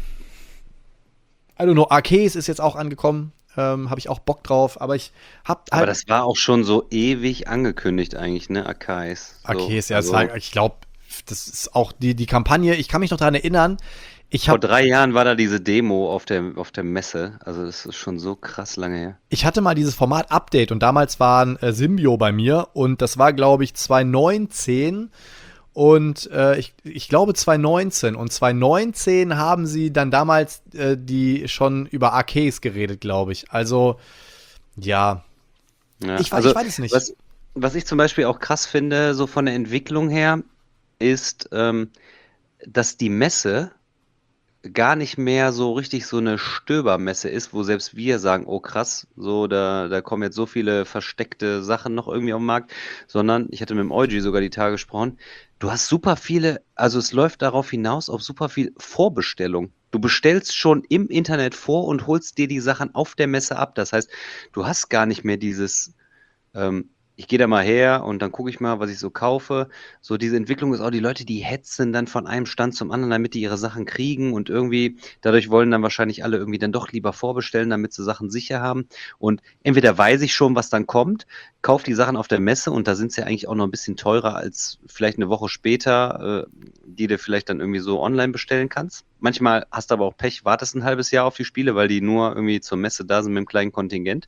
I don't know, Arceus ist jetzt auch angekommen. Habe ich auch Bock drauf. Aber ich hab Aber halt das war auch schon so ewig angekündigt eigentlich, ne, Arceus. So, Arceus, ja, also, ich glaube, das ist auch die Kampagne. Ich kann mich noch daran erinnern. vor 3 Jahren war da diese Demo auf der Messe. Also das ist schon so krass lange her. Ich hatte mal dieses Format Update und damals war ein Symbio bei mir und das war, glaube ich, 2019 und ich glaube 2019 und 2019 haben sie dann damals die schon über Arceus geredet, glaube ich. Also, ja, Ja, ich also weiß es nicht. was ich zum Beispiel auch krass finde, so von der Entwicklung her, ist, dass die Messe gar nicht mehr so richtig so eine Stöbermesse ist, wo selbst wir sagen, oh krass, so da kommen jetzt so viele versteckte Sachen noch irgendwie auf den Markt, sondern ich hatte mit dem Eugi sogar die Tage gesprochen, du hast super viele, also es läuft darauf hinaus auf super viel Vorbestellung. Du bestellst schon im Internet vor und holst dir die Sachen auf der Messe ab. Das heißt, du hast gar nicht mehr dieses, ich gehe da mal her und dann gucke ich mal, was ich so kaufe. So diese Entwicklung ist auch, die Leute, die hetzen dann von einem Stand zum anderen, damit die ihre Sachen kriegen und irgendwie, dadurch wollen dann wahrscheinlich alle irgendwie dann doch lieber vorbestellen, damit sie Sachen sicher haben. Und entweder weiß ich schon, was dann kommt, kaufe die Sachen auf der Messe und da sind sie ja eigentlich auch noch ein bisschen teurer als vielleicht eine Woche später, die du vielleicht dann irgendwie so online bestellen kannst. Manchmal hast du aber auch Pech, wartest ein halbes Jahr auf die Spiele, weil die nur irgendwie zur Messe da sind mit einem kleinen Kontingent.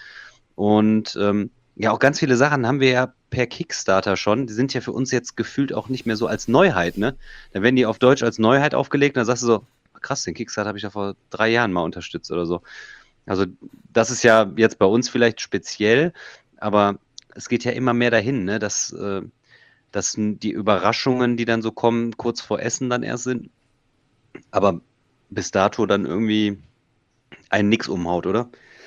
Und ja, auch ganz viele Sachen haben wir ja per Kickstarter schon. Die sind ja für uns jetzt gefühlt auch nicht mehr so als Neuheit, ne? Dann werden die auf Deutsch als Neuheit aufgelegt und dann sagst du so, krass, den Kickstarter habe ich ja vor 3 Jahren mal unterstützt oder so. Also das ist ja jetzt bei uns vielleicht speziell, aber es geht ja immer mehr dahin, ne? Dass die Überraschungen, die dann so kommen, kurz vor Essen dann erst sind, aber bis dato dann irgendwie einen nix umhaut, oder?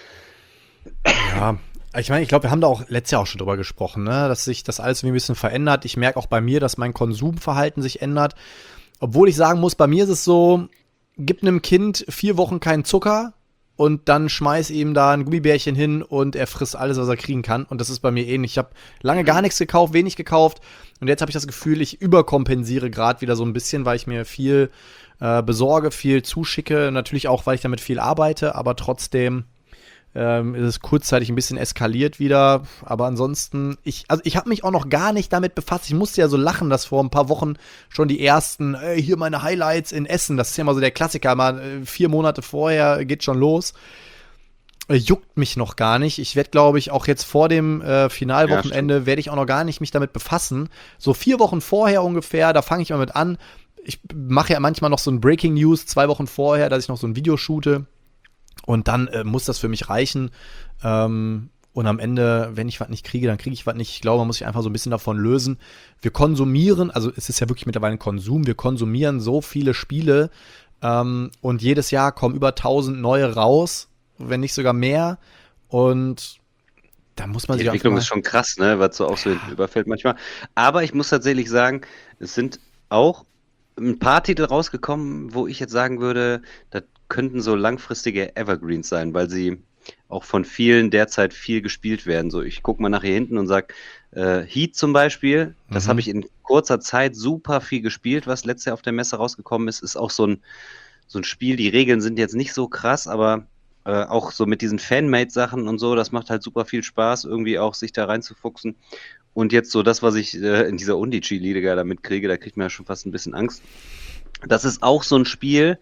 Ja, ich meine, ich glaube, wir haben da auch letztes Jahr auch schon drüber gesprochen, ne? Dass sich das alles irgendwie ein bisschen verändert. Ich merke auch bei mir, dass mein Konsumverhalten sich ändert. Obwohl ich sagen muss, bei mir ist es so, gib einem Kind 4 Wochen keinen Zucker und dann schmeiß ihm da ein Gummibärchen hin und er frisst alles, was er kriegen kann. Und das ist bei mir ähnlich. Ich habe lange gar nichts gekauft, wenig gekauft. Und jetzt habe ich das Gefühl, ich überkompensiere gerade wieder so ein bisschen, weil ich mir viel besorge, viel zuschicke. Natürlich auch, weil ich damit viel arbeite, aber trotzdem ist es kurzzeitig ein bisschen eskaliert wieder, aber ansonsten, ich habe mich auch noch gar nicht damit befasst. Ich musste ja so lachen, dass vor ein paar Wochen schon die ersten, hier meine Highlights in Essen, das ist ja immer so der Klassiker, mal 4 Monate vorher geht schon los. Juckt mich noch gar nicht. Ich werde, glaube ich, auch jetzt vor dem Finalwochenende werde ich auch noch gar nicht mich damit befassen. So 4 Wochen vorher ungefähr, da fange ich mal mit an. Ich mache ja manchmal noch so ein Breaking News 2 Wochen vorher, dass ich noch so ein Video shoote. Und dann muss das für mich reichen. Und am Ende, wenn ich was nicht kriege, dann kriege ich was nicht. Ich glaube, man muss sich einfach so ein bisschen davon lösen. Wir konsumieren, also es ist ja wirklich mittlerweile ein Konsum, wir konsumieren so viele Spiele und jedes Jahr kommen über 1000 neue raus, wenn nicht sogar mehr. Und da muss man Die sich Entwicklung ist schon krass, ne, was so auch so überfällt manchmal. Aber ich muss tatsächlich sagen, es sind auch ein paar Titel rausgekommen, wo ich jetzt sagen würde, das könnten so langfristige Evergreens sein, weil sie auch von vielen derzeit viel gespielt werden. So, ich gucke mal nach hier hinten und sage, Heat zum Beispiel, das habe ich in kurzer Zeit super viel gespielt, was letztes Jahr auf der Messe rausgekommen ist. Ist auch so ein Spiel, die Regeln sind jetzt nicht so krass, aber auch so mit diesen Fanmade-Sachen und so, das macht halt super viel Spaß, irgendwie auch sich da reinzufuchsen. Und jetzt so das, was ich in dieser Undici-Liga da mitkriege, da kriegt man ja schon fast ein bisschen Angst. Das ist auch so ein Spiel,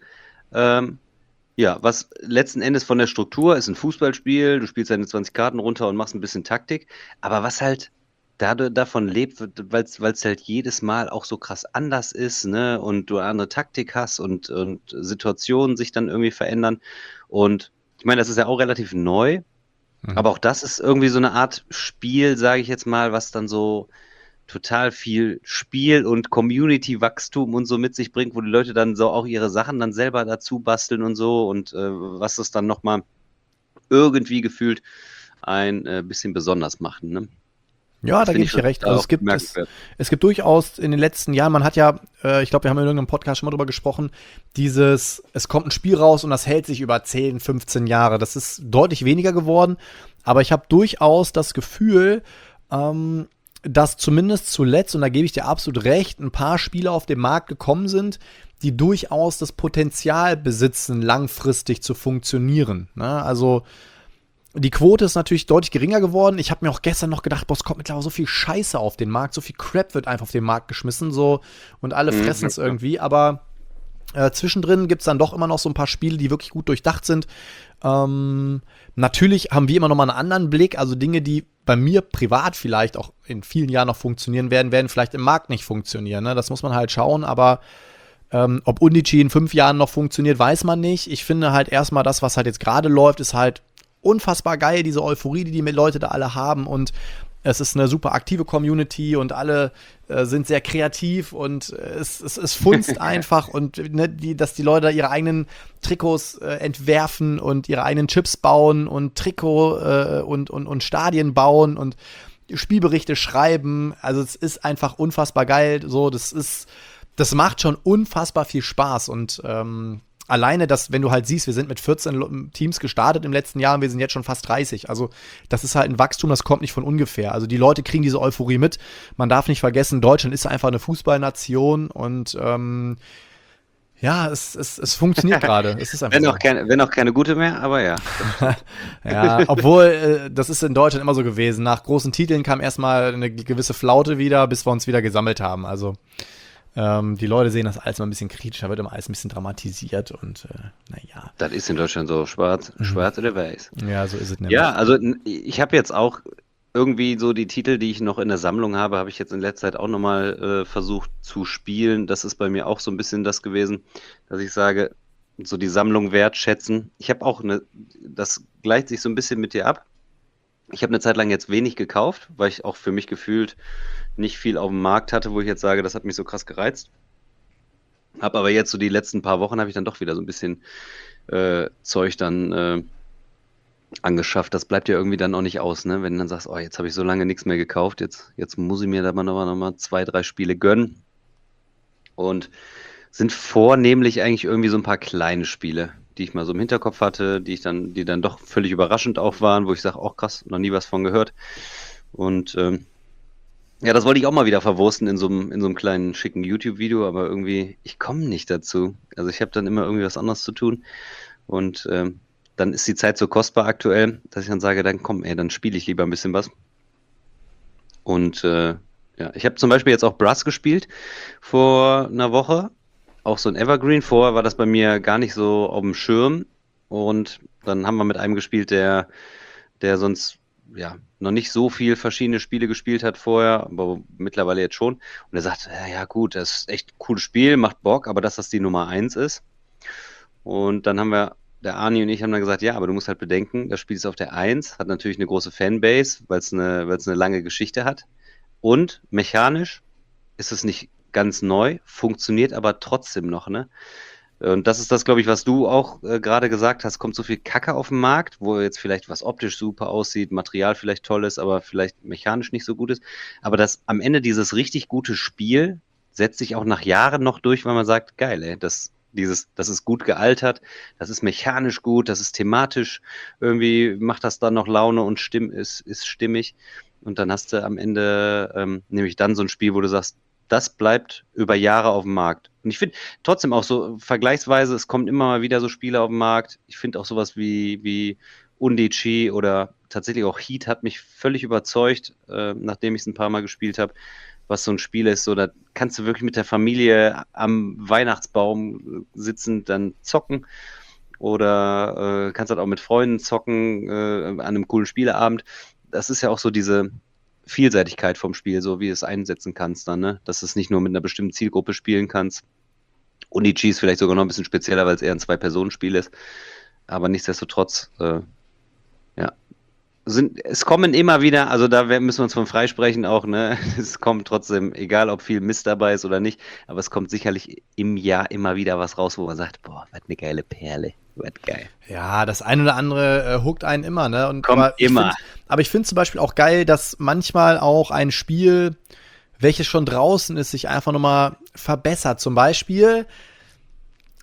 ja, was letzten Endes von der Struktur ist ein Fußballspiel, du spielst deine 20 Karten runter und machst ein bisschen Taktik, aber was halt davon lebt, weil es halt jedes Mal auch so krass anders ist, ne, und du eine andere Taktik hast und Situationen sich dann irgendwie verändern. Und ich meine, das ist ja auch relativ neu, aber auch das ist irgendwie so eine Art Spiel, sage ich jetzt mal, was dann so total viel Spiel und Community-Wachstum und so mit sich bringt, wo die Leute dann so auch ihre Sachen dann selber dazu basteln und so und was das dann nochmal irgendwie gefühlt ein bisschen besonders macht, ne? Ja, da gebe ich dir recht. Also es gibt durchaus in den letzten Jahren, man hat ja, ich glaube, wir haben in irgendeinem Podcast schon mal drüber gesprochen, es kommt ein Spiel raus und das hält sich über 10, 15 Jahre. Das ist deutlich weniger geworden, aber ich habe durchaus das Gefühl, dass zumindest zuletzt, und da gebe ich dir absolut recht, ein paar Spieler auf den Markt gekommen sind, die durchaus das Potenzial besitzen, langfristig zu funktionieren. Ne? Also die Quote ist natürlich deutlich geringer geworden. Ich habe mir auch gestern noch gedacht, boah, es kommt mittlerweile so viel Scheiße auf den Markt, so viel Crap wird einfach auf den Markt geschmissen, so, und alle fressen es irgendwie, aber zwischendrin gibt es dann doch immer noch so ein paar Spiele, die wirklich gut durchdacht sind. Natürlich haben wir immer noch mal einen anderen Blick, also Dinge, die bei mir privat vielleicht auch in vielen Jahren noch funktionieren werden vielleicht im Markt nicht funktionieren. Ne? Das muss man halt schauen, aber ob Undici in 5 Jahren noch funktioniert, weiß man nicht. Ich finde halt erstmal das, was halt jetzt gerade läuft, ist halt unfassbar geil, diese Euphorie, die Leute da alle haben, und es ist eine super aktive Community und alle sind sehr kreativ und es funzt einfach und ne, dass die Leute ihre eigenen Trikots entwerfen und ihre eigenen Chips bauen und Trikot und Stadien bauen und Spielberichte schreiben. Also es ist einfach unfassbar geil. So, das macht schon unfassbar viel Spaß und alleine das, wenn du halt siehst, wir sind mit 14 Teams gestartet im letzten Jahr und wir sind jetzt schon fast 30. Also das ist halt ein Wachstum, das kommt nicht von ungefähr. Also die Leute kriegen diese Euphorie mit. Man darf nicht vergessen, Deutschland ist einfach eine Fußballnation und ja, es funktioniert gerade. Es ist einfach wenn auch keine gute mehr, aber ja. Ja, obwohl, das ist in Deutschland immer so gewesen. Nach großen Titeln kam erstmal eine gewisse Flaute wieder, bis wir uns wieder gesammelt haben. Also die Leute sehen das alles mal ein bisschen kritisch, da wird immer alles ein bisschen dramatisiert und naja. Das ist in Deutschland so, schwarz oder weiß. Ja, so ist es nämlich. Ja, also ich habe jetzt auch irgendwie so die Titel, die ich noch in der Sammlung habe ich jetzt in letzter Zeit auch nochmal versucht zu spielen. Das ist bei mir auch so ein bisschen das gewesen, dass ich sage, so die Sammlung wertschätzen. Ich habe auch das gleicht sich so ein bisschen mit dir ab. Ich habe eine Zeit lang jetzt wenig gekauft, weil ich auch für mich gefühlt nicht viel auf dem Markt hatte, wo ich jetzt sage, das hat mich so krass gereizt. Habe aber jetzt so die letzten paar Wochen habe ich dann doch wieder so ein bisschen Zeug dann angeschafft. Das bleibt ja irgendwie dann auch nicht aus, ne? Wenn du dann sagst, oh, jetzt habe ich so lange nichts mehr gekauft, jetzt muss ich mir da mal noch mal 2, 3 Spiele gönnen. Und sind vornehmlich eigentlich irgendwie so ein paar kleine Spiele, die ich mal so im Hinterkopf hatte, die dann doch völlig überraschend auch waren, wo ich sage, oh krass, noch nie was von gehört. Und ja, das wollte ich auch mal wieder verwursten in so einem kleinen, schicken YouTube-Video, aber irgendwie, ich komme nicht dazu. Also ich habe dann immer irgendwie was anderes zu tun und dann ist die Zeit so kostbar aktuell, dass ich dann sage, dann komm, dann spiele ich lieber ein bisschen was. Und ja, ich habe zum Beispiel jetzt auch Brass gespielt vor einer Woche, auch so ein Evergreen. Vorher war das bei mir gar nicht so auf dem Schirm und dann haben wir mit einem gespielt, der sonst ja noch nicht so viel verschiedene Spiele gespielt hat vorher, aber mittlerweile jetzt schon. Und er sagt, ja gut, das ist echt ein cooles Spiel, macht Bock, aber dass das die Nummer 1 ist. Und dann der Arni und ich haben dann gesagt, ja, aber du musst halt bedenken, das Spiel ist auf der 1, hat natürlich eine große Fanbase, weil es eine lange Geschichte hat. Und mechanisch ist es nicht ganz neu, funktioniert aber trotzdem noch, ne? Und das ist das, glaube ich, was du auch gerade gesagt hast, kommt so viel Kacke auf den Markt, wo jetzt vielleicht was optisch super aussieht, Material vielleicht toll ist, aber vielleicht mechanisch nicht so gut ist. Aber am Ende dieses richtig gute Spiel setzt sich auch nach Jahren noch durch, weil man sagt, geil, ey, das ist gut gealtert, das ist mechanisch gut, das ist thematisch, irgendwie macht das dann noch Laune und ist stimmig. Und dann hast du am Ende nämlich dann so ein Spiel, wo du sagst, das bleibt über Jahre auf dem Markt. Und ich finde trotzdem auch so vergleichsweise, es kommen immer mal wieder so Spiele auf den Markt. Ich finde auch sowas wie Undici oder tatsächlich auch Heat hat mich völlig überzeugt, nachdem ich es ein paar Mal gespielt habe, was so ein Spiel ist. So, da kannst du wirklich mit der Familie am Weihnachtsbaum sitzen, dann zocken. Oder kannst halt auch mit Freunden zocken an einem coolen Spieleabend. Das ist ja auch so diese Vielseitigkeit vom Spiel, so wie du es einsetzen kannst dann, ne? Dass du es nicht nur mit einer bestimmten Zielgruppe spielen kannst. Undici ist vielleicht sogar noch ein bisschen spezieller, weil es eher ein 2-Personen-Spiel ist. Aber nichtsdestotrotz, ja. Es kommen immer wieder, also da müssen wir uns von freisprechen auch, ne? Es kommt trotzdem, egal ob viel Mist dabei ist oder nicht, aber es kommt sicherlich im Jahr immer wieder was raus, wo man sagt, boah, was eine geile Perle. Wird geil. Ja, das eine oder andere hookt einen immer, ne? Und kommt immer. Aber ich finde zum Beispiel auch geil, dass manchmal auch ein Spiel, welches schon draußen ist, sich einfach nochmal verbessert. Zum Beispiel,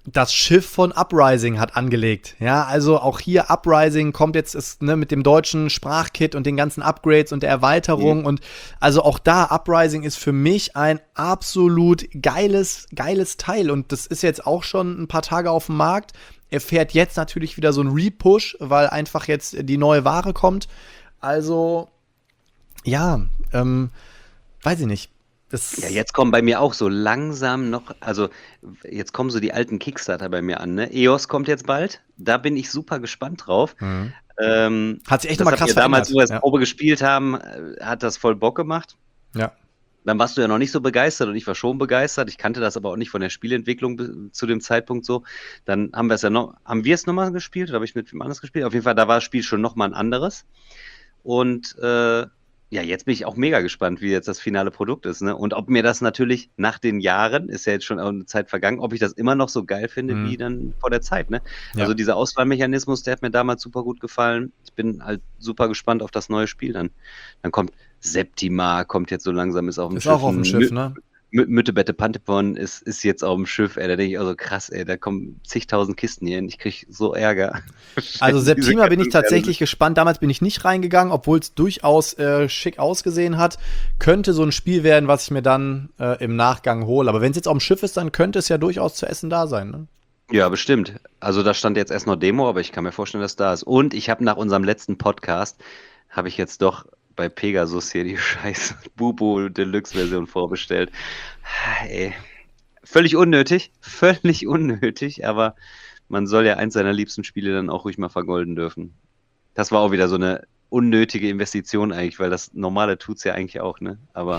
das Schiff von Uprising hat angelegt. Ja, also auch hier Uprising kommt jetzt mit dem deutschen Sprachkit und den ganzen Upgrades und der Erweiterung. Und also auch da, Uprising ist für mich ein absolut geiles Teil. Und das ist jetzt auch schon ein paar Tage auf dem Markt. Er fährt jetzt natürlich wieder so einen Repush, weil einfach jetzt die neue Ware kommt. Also, ja, weiß ich nicht. Ja, jetzt kommen bei mir auch so langsam noch, also jetzt kommen so die alten Kickstarter bei mir an, ne? EOS kommt jetzt bald, da bin ich super gespannt drauf. Hat sich echt nochmal krass verändert. Damals, wo wir das Ja. Probe gespielt haben, hat das voll Bock gemacht. Ja. Dann warst du ja noch nicht so begeistert und ich war schon begeistert. Ich kannte das aber auch nicht von der Spielentwicklung zu dem Zeitpunkt so. Dann haben wir es nochmal gespielt oder habe ich mit wem anders gespielt? Auf jeden Fall, da war das Spiel schon nochmal ein anderes. Und ja, jetzt bin ich auch mega gespannt, wie jetzt das finale Produkt ist, ne? Und ob mir das natürlich nach den Jahren, ist ja jetzt schon auch eine Zeit vergangen, ob ich das immer noch so geil finde, wie dann vor der Zeit, ne? Ja. Also dieser Auswahlmechanismus, der hat mir damals super gut gefallen. Ich bin halt super gespannt auf das neue Spiel dann. Dann kommt Septima, kommt jetzt so langsam, ist auf dem Ist Schiff. auch auf dem Schiff, ne? Müttebette Pantepon ist jetzt auf dem Schiff, ey, da denke ich auch so krass, ey, da kommen zigtausend Kisten hier hin, ich krieg so Ärger. Also Septima bin ich tatsächlich gespannt. Damals bin ich nicht reingegangen, obwohl es durchaus schick ausgesehen hat. Könnte so ein Spiel werden, was ich mir dann im Nachgang hole. Aber wenn es jetzt auf dem Schiff ist, dann könnte es ja durchaus zu essen da sein, ne? Ja, bestimmt. Also da stand jetzt erst noch Demo, aber ich kann mir vorstellen, dass da ist. Und ich habe nach unserem letzten Podcast, habe ich jetzt doch bei Pegasus hier die scheiß Bubo Deluxe Version vorbestellt. Ey, völlig unnötig, aber man soll ja eins seiner liebsten Spiele dann auch ruhig mal vergolden dürfen. Das war auch wieder so eine unnötige Investition eigentlich, weil das Normale tut's ja eigentlich auch, ne? Aber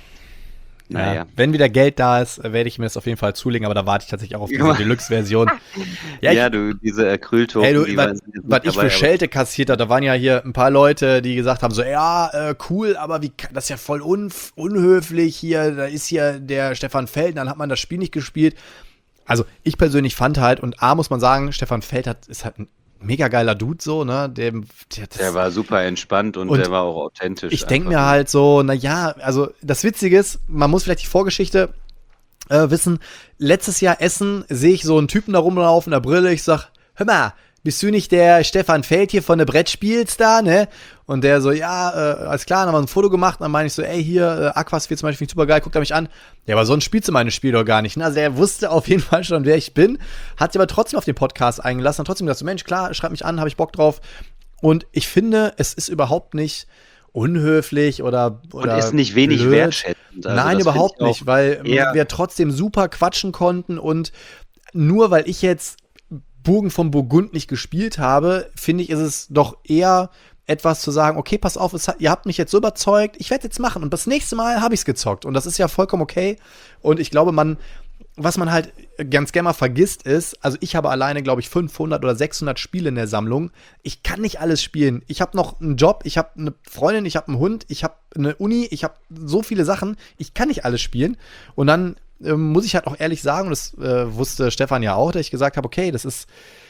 naja. Ja, wenn wieder Geld da ist, werde ich mir das auf jeden Fall zulegen, aber da warte ich tatsächlich auch auf diese Deluxe-Version. Ja, du, diese Acryl-Token, Ey, was ich für Schelte kassiert habe, da waren ja hier ein paar Leute, die gesagt haben so, ja, cool, aber das ist ja voll unhöflich hier, da ist hier der Stefan Feld, dann hat man das Spiel nicht gespielt. Also ich persönlich fand halt, und A muss man sagen, Stefan Feld ist halt ein mega geiler Dude so, ne? Der war super entspannt und der war auch authentisch. Ich denke mir halt so, naja, also das Witzige ist, man muss vielleicht die Vorgeschichte wissen. Letztes Jahr Essen sehe ich so einen Typen da rumlaufen, in der Brille, ich sag, hör mal, bist du nicht der Stefan Feld hier von der Brettspiels da, ne? Und der so, ja, alles klar, dann haben wir ein Foto gemacht, dann meine ich so, ey, hier, Aquasphere zum Beispiel, super geil, guckt er mich an. Ja, aber sonst spielst du meine Spiele doch gar nicht, ne? Also der wusste auf jeden Fall schon, wer ich bin, hat sich aber trotzdem auf den Podcast eingelassen, hat trotzdem gesagt, so, Mensch, klar, schreib mich an, habe ich Bock drauf. Und ich finde, es ist überhaupt nicht unhöflich oder und ist nicht wenig blöd. wertschätzend. Also nein, überhaupt nicht, weil wir trotzdem super quatschen konnten und nur weil ich jetzt Burgen von Burgund nicht gespielt habe, finde ich, ist es doch eher etwas zu sagen, okay, pass auf, ihr habt mich jetzt so überzeugt, ich werde jetzt machen und das nächste Mal habe ich es gezockt und das ist ja vollkommen okay und ich glaube, was man halt ganz gerne mal vergisst ist, also ich habe alleine, glaube ich, 500 oder 600 Spiele in der Sammlung, ich kann nicht alles spielen, ich habe noch einen Job, ich habe eine Freundin, ich habe einen Hund, ich habe eine Uni, ich habe so viele Sachen, ich kann nicht alles spielen und dann muss ich halt auch ehrlich sagen, das wusste Stefan ja auch, dass ich gesagt habe, okay, das ist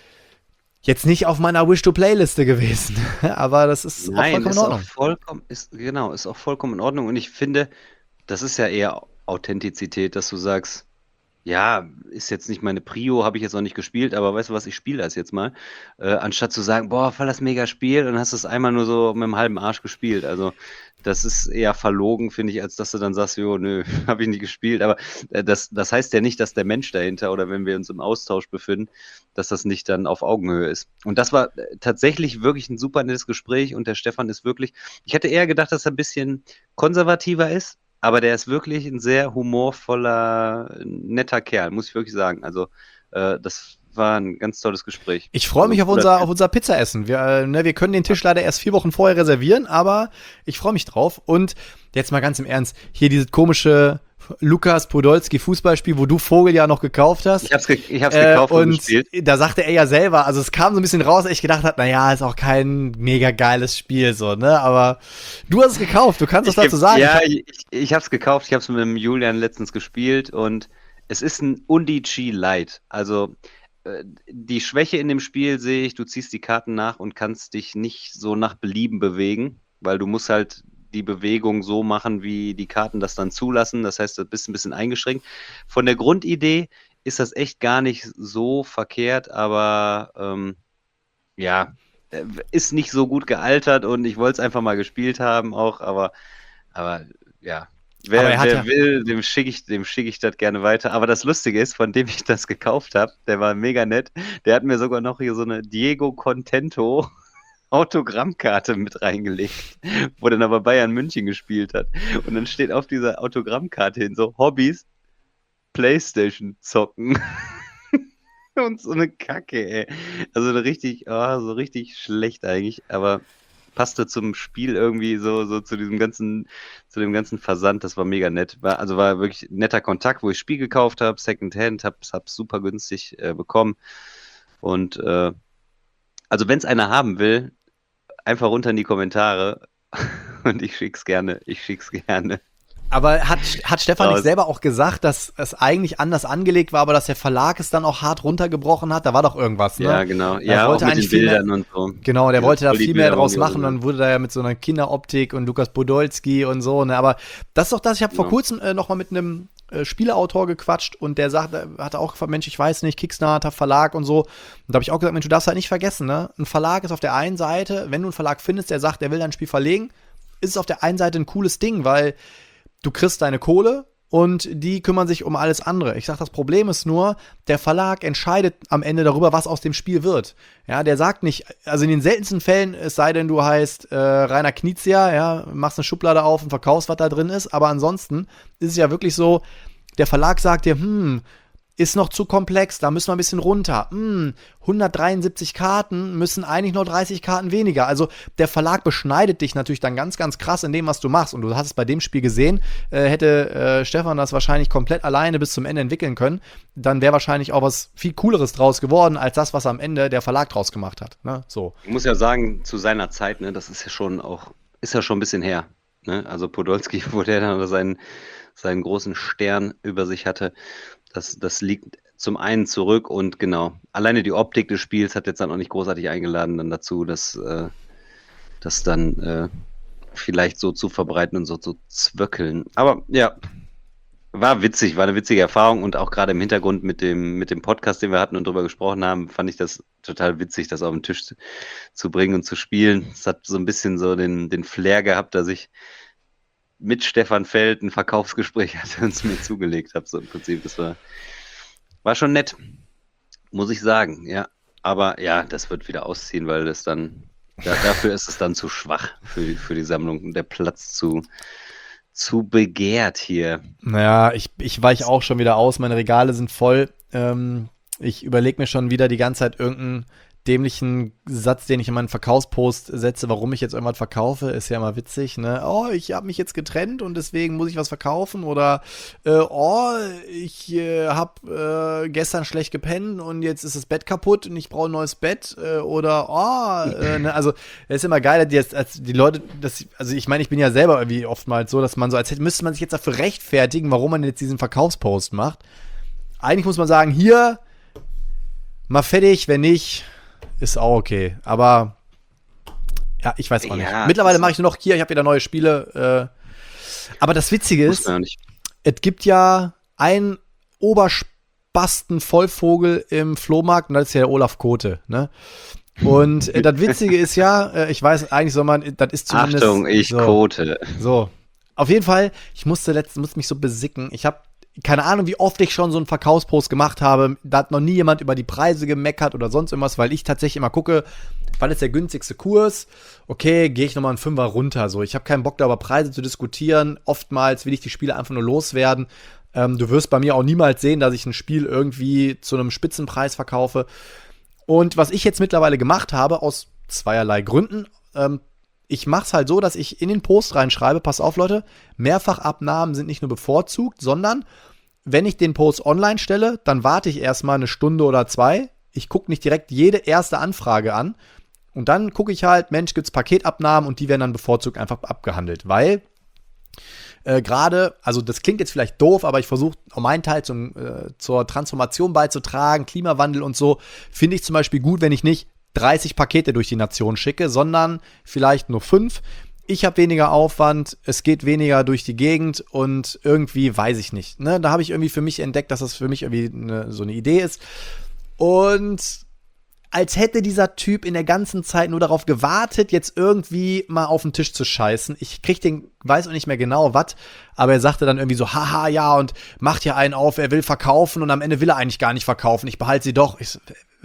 jetzt nicht auf meiner Wish-to-Play-Liste gewesen, aber das ist auch vollkommen in Ordnung. Ist auch vollkommen in Ordnung und ich finde, das ist ja eher Authentizität, dass du sagst, ja, ist jetzt nicht meine Prio, habe ich jetzt noch nicht gespielt, aber weißt du was, ich spiele das jetzt mal. Anstatt zu sagen, boah, voll das mega Spiel, und hast es einmal nur so mit dem halben Arsch gespielt. Also das ist eher verlogen, finde ich, als dass du dann sagst, jo, nö, habe ich nicht gespielt. Aber das heißt ja nicht, dass der Mensch dahinter oder wenn wir uns im Austausch befinden, dass das nicht dann auf Augenhöhe ist. Und das war tatsächlich wirklich ein super nettes Gespräch und der Stefan ist wirklich, ich hätte eher gedacht, dass er ein bisschen konservativer ist, aber der ist wirklich ein sehr humorvoller, netter Kerl, muss ich wirklich sagen. Also das war ein ganz tolles Gespräch. Ich freue mich auf unser Pizzaessen. Wir können den Tisch leider erst 4 Wochen vorher reservieren, aber ich freue mich drauf. Und jetzt mal ganz im Ernst, hier dieses komische Lukas Podolski Fußballspiel, wo du Vogel ja noch gekauft hast. Ich hab's gekauft und gespielt. Da sagte er ja selber, also es kam so ein bisschen raus, dass ich gedacht habe, naja, ist auch kein mega geiles Spiel, so, ne, aber du hast es gekauft, du kannst was dazu sagen. Ja, ich hab's gekauft, ich hab's mit dem Julian letztens gespielt und es ist ein Undici Light, also die Schwäche in dem Spiel sehe ich, du ziehst die Karten nach und kannst dich nicht so nach Belieben bewegen, weil du musst halt die Bewegung so machen, wie die Karten das dann zulassen. Das heißt, du bist ein bisschen eingeschränkt. Von der Grundidee ist das echt gar nicht so verkehrt, aber ja, ist nicht so gut gealtert und ich wollte es einfach mal gespielt haben auch, aber ja, wer will, dem schicke ich das gerne weiter. Aber das Lustige ist, von dem ich das gekauft habe, der war mega nett, der hat mir sogar noch hier so eine Diego Contento Autogrammkarte mit reingelegt, wo dann aber Bayern München gespielt hat. Und dann steht auf dieser Autogrammkarte hin so Hobbys, Playstation zocken. Und so eine Kacke, ey. Also so richtig schlecht eigentlich, aber passte zum Spiel irgendwie so zu dem ganzen Versand, das war mega nett. War wirklich ein netter Kontakt, wo ich Spiel gekauft habe, Secondhand, hab's super günstig bekommen. Und also wenn es einer haben will, einfach runter in die Kommentare und ich schick's gerne. Aber hat Stefan nicht selber auch gesagt, dass es eigentlich anders angelegt war, aber dass der Verlag es dann auch hart runtergebrochen hat? Da war doch irgendwas, ne? Ja, genau. Er wollte auch mit eigentlich den Bildern und so. Genau, der wollte da viel mehr draus machen. So. Dann wurde da ja mit so einer Kinderoptik und Lukas Podolski und so, ne? Aber das ist doch das. Ich habe vor kurzem noch mal mit einem Spieleautor gequatscht und der hatte auch gefragt, Mensch, ich weiß nicht, Kickstarter, Verlag und so. Und da habe ich auch gesagt, Mensch, du darfst halt nicht vergessen, ne? Ein Verlag ist auf der einen Seite, wenn du einen Verlag findest, der sagt, der will dein Spiel verlegen, ist es auf der einen Seite ein cooles Ding, weil du kriegst deine Kohle und die kümmern sich um alles andere. Ich sag, das Problem ist nur, der Verlag entscheidet am Ende darüber, was aus dem Spiel wird. Ja, der sagt nicht, also in den seltensten Fällen, es sei denn, du heißt Rainer Knizia, ja, machst eine Schublade auf und verkaufst, was da drin ist, aber ansonsten ist es ja wirklich so, der Verlag sagt dir, ist noch zu komplex, da müssen wir ein bisschen runter. 173 Karten müssen eigentlich nur 30 Karten weniger. Also der Verlag beschneidet dich natürlich dann ganz, ganz krass in dem, was du machst. Und du hast es bei dem Spiel gesehen, hätte Stefan das wahrscheinlich komplett alleine bis zum Ende entwickeln können, dann wäre wahrscheinlich auch was viel Cooleres draus geworden, als das, was am Ende der Verlag draus gemacht hat. Ne? So. Ich muss ja sagen, zu seiner Zeit, ne, das ist ja schon ein bisschen her. Ne? Also Podolski, wo der dann seinen großen Stern über sich hatte, das liegt zum einen zurück und genau, alleine die Optik des Spiels hat jetzt dann auch nicht großartig eingeladen dann dazu, das dann vielleicht so zu verbreiten und so zu zwöckeln. Aber ja, war witzig, war eine witzige Erfahrung und auch gerade im Hintergrund mit dem Podcast, den wir hatten und drüber gesprochen haben, fand ich das total witzig, das auf den Tisch zu bringen und zu spielen. Es hat so ein bisschen so den Flair gehabt, dass ich mit Stefan Feld ein Verkaufsgespräch hatte und es mir zugelegt habe, so im Prinzip. Das war schon nett, muss ich sagen, ja. Aber ja, das wird wieder ausziehen, weil das dann, dafür ist es dann zu schwach für die Sammlung und der Platz zu begehrt hier. Naja, ich weiche auch schon wieder aus, meine Regale sind voll. Ich überlege mir schon wieder die ganze Zeit irgendeinen dämlichen Satz, den ich in meinen Verkaufspost setze, warum ich jetzt irgendwas verkaufe, ist ja immer witzig, ne? Oh, ich habe mich jetzt getrennt und deswegen muss ich was verkaufen oder ich habe gestern schlecht gepennt und jetzt ist das Bett kaputt und ich brauche ein neues Bett oder ne? Also es ist immer geil, als die Leute, also ich meine, ich bin ja selber irgendwie oftmals so, dass man so, als müsste man sich jetzt dafür rechtfertigen, warum man jetzt diesen Verkaufspost macht. Eigentlich muss man sagen, hier, mal fertig, wenn nicht, ist auch okay. Aber ja, ich weiß auch nicht. Mittlerweile mache ich nur noch hier, ich habe wieder neue Spiele. Aber das Witzige ist, es gibt ja einen Oberspasten-Vollvogel im Flohmarkt und das ist ja der Olaf Kote, ne? Und das Witzige ist ja, ich weiß, eigentlich soll man, das ist zumindest... Achtung, Kote. So, auf jeden Fall, ich musste mich so besicken. Ich habe keine Ahnung, wie oft ich schon so einen Verkaufspost gemacht habe. Da hat noch nie jemand über die Preise gemeckert oder sonst irgendwas, weil ich tatsächlich immer gucke, wann ist der günstigste Kurs? Okay, gehe ich nochmal einen Fünfer runter. So, ich habe keinen Bock, da über Preise zu diskutieren. Oftmals will ich die Spiele einfach nur loswerden. Du wirst bei mir auch niemals sehen, dass ich ein Spiel irgendwie zu einem Spitzenpreis verkaufe. Und was ich jetzt mittlerweile gemacht habe, aus zweierlei Gründen, ich mache es halt so, dass ich in den Post reinschreibe, pass auf Leute, Mehrfachabnahmen sind nicht nur bevorzugt, sondern wenn ich den Post online stelle, dann warte ich erstmal eine Stunde oder zwei. Ich gucke nicht direkt jede erste Anfrage an und dann gucke ich halt, Mensch, gibt's Paketabnahmen und die werden dann bevorzugt einfach abgehandelt, weil gerade, also das klingt jetzt vielleicht doof, aber ich versuche auch meinen Teil zur Transformation beizutragen, Klimawandel und so, finde ich zum Beispiel gut, wenn ich nicht 30 Pakete durch die Nation schicke, sondern vielleicht nur 5. ich habe weniger Aufwand, es geht weniger durch die Gegend und irgendwie weiß ich nicht. Ne? Da habe ich irgendwie für mich entdeckt, dass das für mich irgendwie so eine Idee ist. Und als hätte dieser Typ in der ganzen Zeit nur darauf gewartet, jetzt irgendwie mal auf den Tisch zu scheißen. Ich krieg weiß auch nicht mehr genau was, aber er sagte dann irgendwie so, haha, ja, und macht ja einen auf, er will verkaufen und am Ende will er eigentlich gar nicht verkaufen. Ich behalte sie doch. Ich so,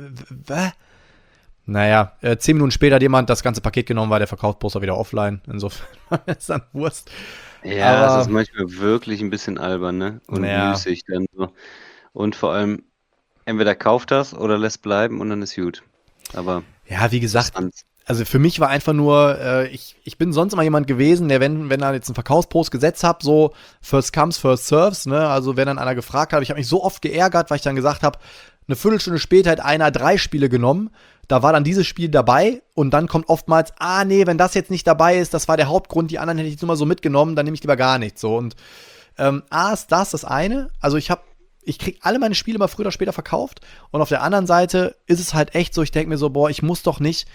Naja, 10 Minuten später hat jemand das ganze Paket genommen, war der Verkaufsposter wieder offline. Insofern ist dann Wurst. Ja, Aber es ist manchmal wirklich ein bisschen albern, ne? Und Ja. müßig dann so. Und vor allem, entweder kauft das oder lässt bleiben und dann ist gut. Aber Ja, wie gesagt, Distanz. also für mich war einfach nur, ich bin sonst immer jemand gewesen, der, wenn er jetzt einen Verkaufspost gesetzt hat, so first comes, first serves, ne? Also wenn dann einer gefragt hat, ich habe mich so oft geärgert, weil ich dann gesagt habe, eine Viertelstunde später hat einer 3 Spiele genommen, da war dann dieses Spiel dabei und dann kommt oftmals, nee, wenn das jetzt nicht dabei ist, das war der Hauptgrund, die anderen hätte ich jetzt nur mal so mitgenommen, dann nehme ich lieber gar nichts, so. Und ist das eine, also ich krieg alle meine Spiele mal früher oder später verkauft und auf der anderen Seite ist es halt echt so, ich denke mir so, boah, ich muss doch nicht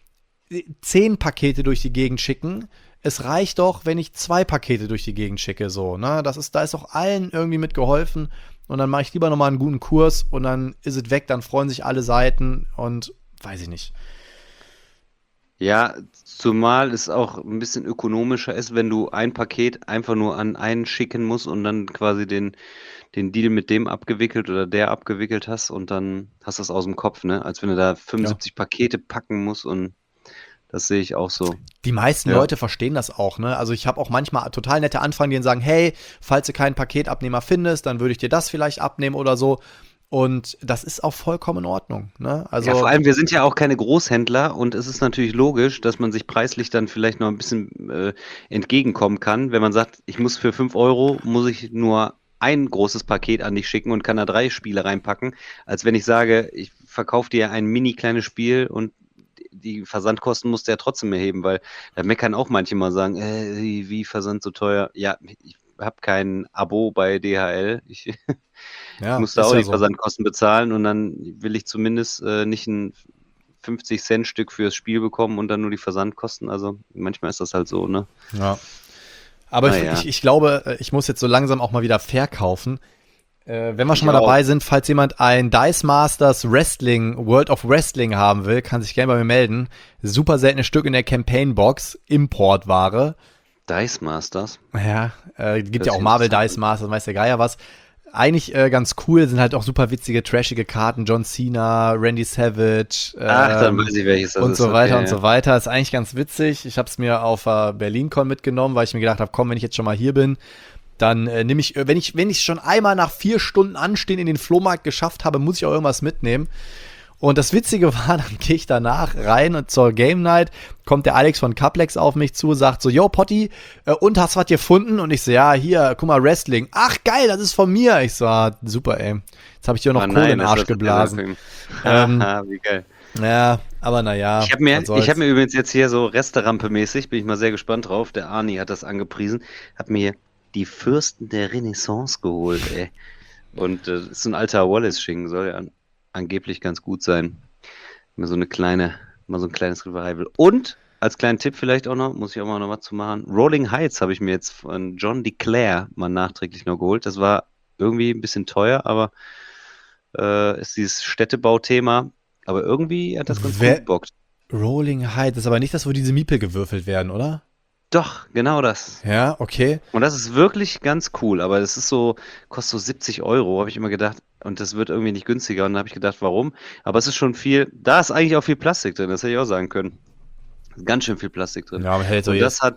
10 Pakete durch die Gegend schicken. Es reicht doch, wenn ich 2 Pakete durch die Gegend schicke, so, ne? Da ist auch allen irgendwie mitgeholfen und dann mache ich lieber nochmal einen guten Kurs und dann ist es weg, dann freuen sich alle Seiten und weiß ich nicht. Ja, zumal es auch ein bisschen ökonomischer ist, wenn du ein Paket einfach nur an einen schicken musst und dann quasi den Deal mit dem abgewickelt oder der abgewickelt hast und dann hast du das aus dem Kopf, ne? Als wenn du da 75 Pakete packen musst und das sehe ich auch so. Die meisten Ja. Leute verstehen das auch, ne? Also ich habe auch manchmal total nette Anfragen, die dann sagen, hey, falls du keinen Paketabnehmer findest, dann würde ich dir das vielleicht abnehmen oder so. Und das ist auch vollkommen in Ordnung, ne? Also Ja, vor allem, wir sind ja auch keine Großhändler und es ist natürlich logisch, dass man sich preislich dann vielleicht noch ein bisschen entgegenkommen kann, wenn man sagt, ich muss für 5 Euro, muss ich nur ein großes Paket an dich schicken und kann da 3 Spiele reinpacken, als wenn ich sage, ich verkaufe dir ein mini kleines Spiel und die Versandkosten musst du ja trotzdem erheben, weil da meckern auch manche mal sagen, wie Versand so teuer. Ja, ich habe kein Abo bei DHL. Ich ja, muss da ist auch ja die so. Versandkosten bezahlen und dann will ich zumindest nicht ein 50-Cent-Stück fürs Spiel bekommen und dann nur die Versandkosten. Also manchmal ist das halt so, ne? Ja. Aber Ah, ja. ich glaube, ich muss jetzt so langsam auch mal wieder verkaufen. Wenn wir schon Ich mal auch. dabei sind, falls jemand ein Dice Masters Wrestling, World of Wrestling haben will, kann sich gerne bei mir melden. Super seltenes Stück in der Campaign-Box, Importware. Dice Masters. Ja, gibt Das ja auch ist Marvel interessant. Dice Masters, weiß der Geier was. Eigentlich ganz cool, sind halt auch super witzige, trashige Karten. John Cena, Randy Savage. Ach, dann weiß ich, welches das und ist. so weiter Okay, und so weiter. Ist eigentlich ganz witzig. Ich habe es mir auf BerlinCon mitgenommen, weil ich mir gedacht habe, komm, wenn ich jetzt schon mal hier bin, dann nehme ich, wenn ich schon einmal nach 4 Stunden Anstehen in den Flohmarkt geschafft habe, muss ich auch irgendwas mitnehmen. Und das Witzige war, dann gehe ich danach rein und zur Game Night kommt der Alex von Caplex auf mich zu, sagt so, yo Potti, und hast was gefunden? Und ich so, ja, hier, guck mal, Wrestling. Ach geil, das ist von mir. Ich so, super, ey. Jetzt habe ich dir noch Kohle in den Arsch geblasen. Wie geil. Ja, aber naja. Ich habe mir übrigens jetzt hier so Resterampe-mäßig, bin ich mal sehr gespannt drauf, der Arni hat das angepriesen, hab mir die Fürsten der Renaissance geholt, ey. Und das ist so ein alter Wallace-Schinken, soll ja angeblich ganz gut sein. Mal so ein kleines Revival. Und als kleinen Tipp vielleicht auch noch, muss ich auch mal noch was zu machen. Rolling Heights habe ich mir jetzt von John DeClaire mal nachträglich noch geholt. Das war irgendwie ein bisschen teuer, aber ist dieses Städtebauthema. Aber irgendwie hat das ganz gut gebockt. Rolling Heights, das ist aber nicht das, wo diese Miepel gewürfelt werden, oder? Doch, genau das. Ja, okay. Und das ist wirklich ganz cool, aber das ist so, kostet so 70 Euro, habe ich immer gedacht. Und das wird irgendwie nicht günstiger. Und dann habe ich gedacht, warum? Aber es ist schon viel, da ist eigentlich auch viel Plastik drin, das hätte ich auch sagen können. Ganz schön viel Plastik drin. Ja, aber hält so Und jetzt.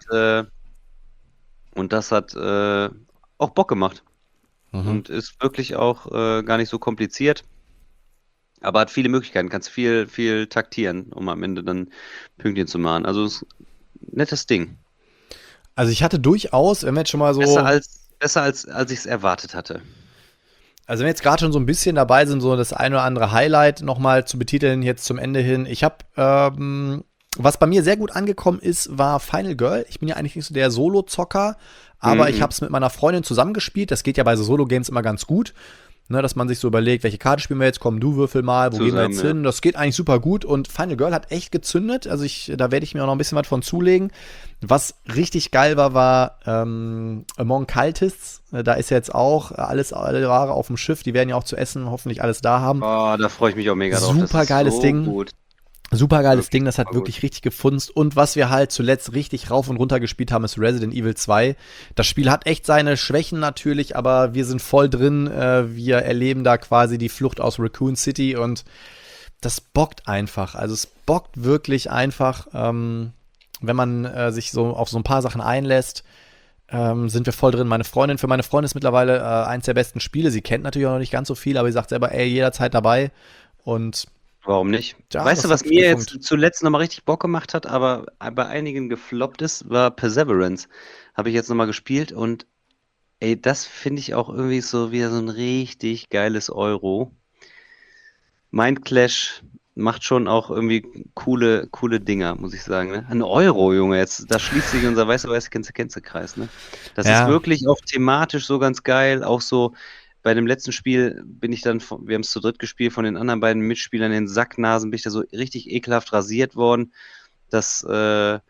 das hat auch Bock gemacht. Mhm. Und ist wirklich auch gar nicht so kompliziert. Aber hat viele Möglichkeiten, kannst viel taktieren, um am Ende dann Pünktchen zu machen. Also ist ein nettes Ding. Also ich hatte durchaus, wenn wir jetzt schon mal so. Besser als ich es erwartet hatte. Also wenn wir jetzt gerade schon so ein bisschen dabei sind, so das ein oder andere Highlight nochmal zu betiteln, jetzt zum Ende hin. Ich habe, was bei mir sehr gut angekommen ist, war Final Girl. Ich bin ja eigentlich nicht so der Solo-Zocker, aber ich habe es mit meiner Freundin zusammengespielt. Das geht ja bei so Solo-Games immer ganz gut. ne, dass man sich so überlegt, welche Karte spielen wir jetzt, komm, du würfel mal, wo gehen wir jetzt hin? Das geht eigentlich super gut und Final Girl hat echt gezündet, also da werde ich mir auch noch ein bisschen was von zulegen. Was richtig geil war Among Cultists, da ist jetzt auch alle Ware auf dem Schiff, die werden ja auch zu essen hoffentlich alles da haben. Oh, da freue ich mich auch mega drauf. Super geiles so Ding. Gut. Super geiles Ding, das hat wirklich richtig gefunzt. Und was wir halt zuletzt richtig rauf und runter gespielt haben, ist Resident Evil 2. Das Spiel hat echt seine Schwächen natürlich, aber wir sind voll drin. Wir erleben da quasi die Flucht aus Raccoon City und das bockt einfach. Also es bockt wirklich einfach, wenn man sich so auf so ein paar Sachen einlässt. Sind wir voll drin. Für meine Freundin ist mittlerweile eins der besten Spiele. Sie kennt natürlich auch noch nicht ganz so viel, aber sie sagt selber, jederzeit dabei. Und warum nicht? Ja, weißt du, was mir jetzt zuletzt nochmal richtig Bock gemacht hat, aber bei einigen gefloppt ist, war Perseverance. Habe ich jetzt nochmal gespielt und das finde ich auch irgendwie so wieder so ein richtig geiles Euro. Mindclash macht schon auch irgendwie coole Dinger, muss ich sagen. Ne? Ein Euro, Junge, jetzt, da schließt sich unser Weiße-Kennze-Kreis. Ne? Das ist wirklich auch thematisch so ganz geil, auch so. Bei dem letzten Spiel bin ich dann, wir haben es zu dritt gespielt, von den anderen beiden Mitspielern in den Sacknasen bin ich da so richtig ekelhaft rasiert worden, dass da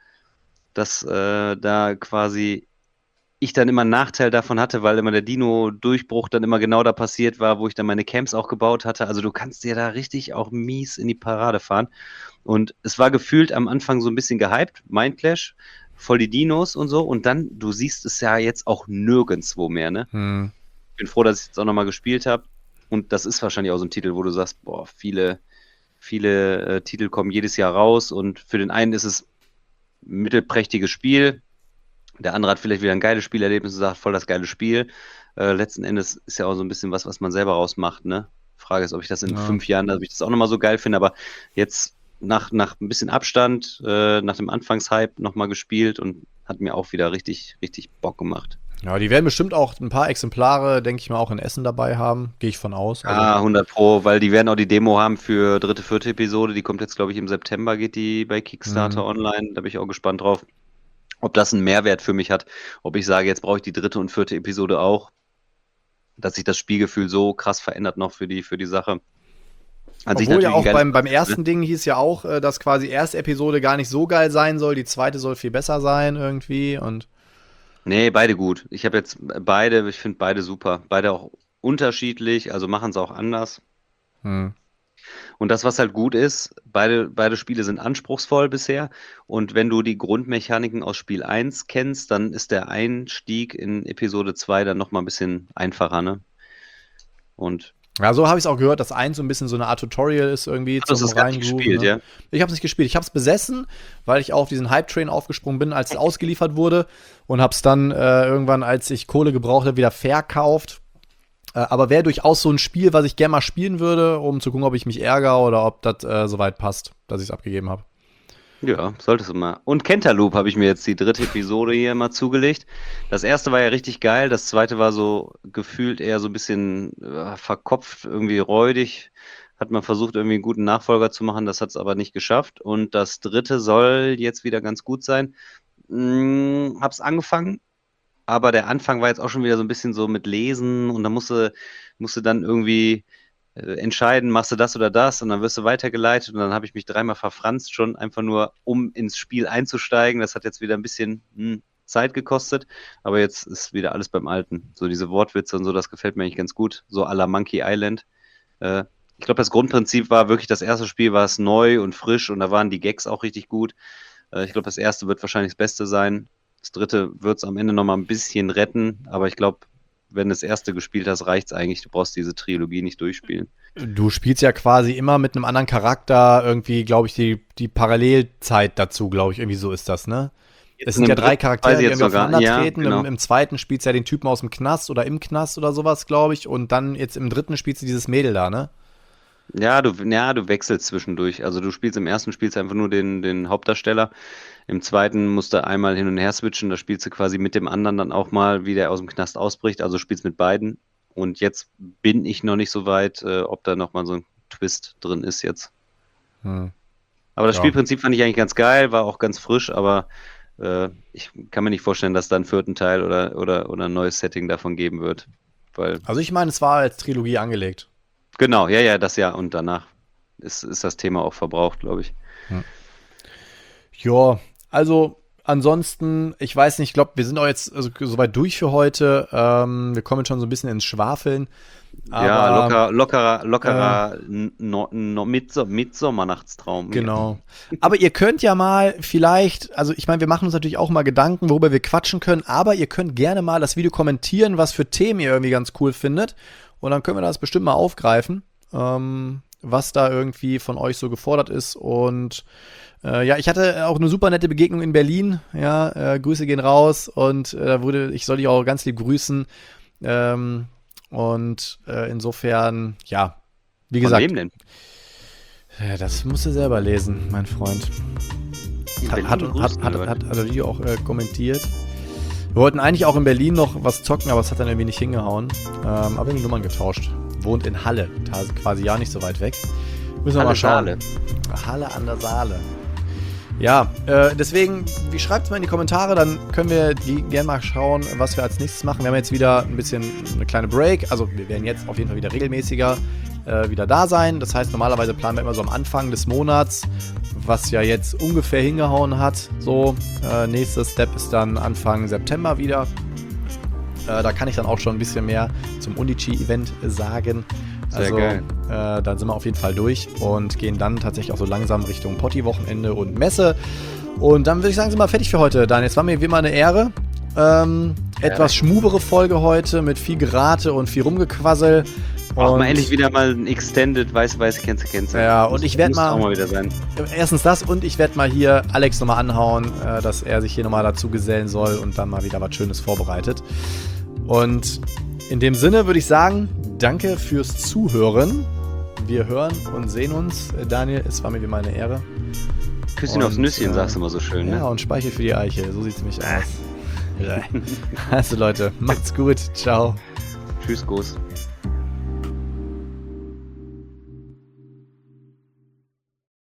quasi ich dann immer einen Nachteil davon hatte, weil immer der Dino-Durchbruch dann immer genau da passiert war, wo ich dann meine Camps auch gebaut hatte. Also du kannst dir da richtig auch mies in die Parade fahren. Und es war gefühlt am Anfang so ein bisschen gehypt, Mindclash, voll die Dinos und so. Und dann, du siehst es ja jetzt auch nirgendwo mehr, ne? Ich bin froh, dass ich jetzt auch nochmal gespielt habe. Und das ist wahrscheinlich auch so ein Titel, wo du sagst, boah, viele Titel kommen jedes Jahr raus und für den einen ist es ein mittelprächtiges Spiel, der andere hat vielleicht wieder ein geiles Spielerlebnis und sagt, voll das geile Spiel. Letzten Endes ist ja auch so ein bisschen was man selber rausmacht, ne? Frage ist, ob ich das in 5 Jahren, ob ich das auch nochmal so geil finde, aber jetzt nach ein bisschen Abstand, nach dem Anfangshype nochmal gespielt und hat mir auch wieder richtig, richtig Bock gemacht. Ja, die werden bestimmt auch ein paar Exemplare, denke ich mal, auch in Essen dabei haben. Gehe ich von aus. Also 100 Pro, weil die werden auch die Demo haben für 3., 4. Episode. Die kommt jetzt, glaube ich, im September, geht die bei Kickstarter online. Da bin ich auch gespannt drauf, ob das einen Mehrwert für mich hat. Ob ich sage, jetzt brauche ich die 3. und 4. Episode auch. Dass sich das Spielgefühl so krass verändert noch für die Sache. Obwohl ja auch beim ersten Ding hieß ja auch, dass quasi erste Episode gar nicht so geil sein soll. Die zweite soll viel besser sein irgendwie und nee, beide gut. Ich finde beide super. Beide auch unterschiedlich, also machen es auch anders. Und das, was halt gut ist, beide Spiele sind anspruchsvoll bisher. Und wenn du die Grundmechaniken aus Spiel 1 kennst, dann ist der Einstieg in Episode 2 dann nochmal ein bisschen einfacher, ne? Und ja, so habe ich es auch gehört, dass 1 so ein bisschen so eine Art Tutorial ist irgendwie zum Reingrooven. Ja? Ich habe es nicht gespielt. Ich habe es besessen, weil ich auch auf diesen Hype-Train aufgesprungen bin, als es ausgeliefert wurde und habe es dann irgendwann, als ich Kohle gebraucht habe, wieder verkauft. Aber wäre durchaus so ein Spiel, was ich gerne mal spielen würde, um zu gucken, ob ich mich ärgere oder ob das soweit passt, dass ich es abgegeben habe. Ja, solltest du mal. Und Cantaloupe habe ich mir jetzt die 3. Episode hier mal zugelegt. Das erste war ja richtig geil, das zweite war so gefühlt eher so ein bisschen verkopft, irgendwie räudig. Hat man versucht, irgendwie einen guten Nachfolger zu machen, das hat es aber nicht geschafft. Und das 3. soll jetzt wieder ganz gut sein. Hab's angefangen, aber der Anfang war jetzt auch schon wieder so ein bisschen so mit Lesen und da musste dann irgendwie entscheiden, machst du das oder das und dann wirst du weitergeleitet und dann habe ich mich 3-mal verfranst schon, einfach nur um ins Spiel einzusteigen. Das hat jetzt wieder ein bisschen Zeit gekostet, aber jetzt ist wieder alles beim Alten. So diese Wortwitze und so, das gefällt mir eigentlich ganz gut, so à la Monkey Island. Ich glaube, das Grundprinzip war wirklich, das erste Spiel war es neu und frisch und da waren die Gags auch richtig gut. Ich glaube, das erste wird wahrscheinlich das Beste sein. Das 3. wird es am Ende nochmal ein bisschen retten, aber ich glaube, wenn du das erste gespielt hast, reicht's eigentlich. Du brauchst diese Trilogie nicht durchspielen. Du spielst ja quasi immer mit einem anderen Charakter irgendwie, glaube ich, die Parallelzeit dazu, glaube ich, irgendwie so ist das, ne? Es sind ja 3 Charaktere, die irgendwie aufeinander treten. Genau. Im 2. spielst du ja den Typen aus dem Knast oder im Knast oder sowas, glaube ich. Und dann jetzt im 3. spielst du dieses Mädel da, ne? Ja, du wechselst zwischendurch. Also du spielst im ersten einfach nur den Hauptdarsteller. Im 2. musst du einmal hin und her switchen. Da spielst du quasi mit dem anderen dann auch mal, wie der aus dem Knast ausbricht. Also spielst mit beiden. Und jetzt bin ich noch nicht so weit, ob da nochmal so ein Twist drin ist jetzt. Aber das Spielprinzip fand ich eigentlich ganz geil, war auch ganz frisch, aber ich kann mir nicht vorstellen, dass da einen 4. Teil oder ein neues Setting davon geben wird. weil... Also ich meine, es war als Trilogie angelegt. Genau, ja, das Jahr und danach ist das Thema auch verbraucht, glaube ich. Ja, also ansonsten, ich weiß nicht, ich glaube, wir sind auch jetzt soweit durch für heute. Wir kommen jetzt schon so ein bisschen ins Schwafeln. Ja, lockerer Mittsommernachtstraum. Genau. Aber ihr könnt ja mal vielleicht, also ich meine, wir machen uns natürlich auch mal Gedanken, worüber wir quatschen können, aber ihr könnt gerne mal das Video kommentieren, was für Themen ihr irgendwie ganz cool findet. Und dann können wir das bestimmt mal aufgreifen, was da irgendwie von euch so gefordert ist. Und ich hatte auch eine super nette Begegnung in Berlin. Ja, Grüße gehen raus und ich soll dich auch ganz lieb grüßen. Insofern, ja, wie gesagt. Von wem denn? Ja, das musst du selber lesen, mein Freund. Hat das Video auch kommentiert. Wir wollten eigentlich auch in Berlin noch was zocken, aber es hat dann irgendwie nicht hingehauen. Aber wir haben die Nummern getauscht. Wohnt in Halle, quasi ja nicht so weit weg. Müssen wir mal schauen. Halle an der Saale. Ja, deswegen, schreibt es mal in die Kommentare, dann können wir gerne mal schauen, was wir als nächstes machen. Wir haben jetzt wieder ein bisschen eine kleine Break, also wir werden jetzt auf jeden Fall wieder regelmäßiger wieder da sein. Das heißt, normalerweise planen wir immer so am Anfang des Monats, was ja jetzt ungefähr hingehauen hat. So, nächster Step ist dann Anfang September wieder. Da kann ich dann auch schon ein bisschen mehr zum Unichi-Event sagen. Sehr geil. Dann sind wir auf jeden Fall durch und gehen dann tatsächlich auch so langsam Richtung Potti-Wochenende und Messe. Und dann würde ich sagen, sind wir fertig für heute. Daniel, es war mir wie immer eine Ehre. Etwas schmubere Folge heute mit viel Gerate und viel Rumgequassel. Auch mal endlich wieder mal ein Extended weiße kennst. Ja, und ich werde mal... auch mal wieder sein. Erstens das und ich werde mal hier Alex nochmal anhauen, dass er sich hier nochmal dazu gesellen soll und dann mal wieder was Schönes vorbereitet. Und in dem Sinne würde ich sagen, danke fürs Zuhören. Wir hören und sehen uns. Daniel, es war mir wie meine Ehre. Küsschen aufs Nüsschen, sagst du immer so schön, ne? Ja, und Speichel für die Eiche. So sieht es nämlich aus. Also Leute, macht's gut. Ciao. Tschüss, Gruß.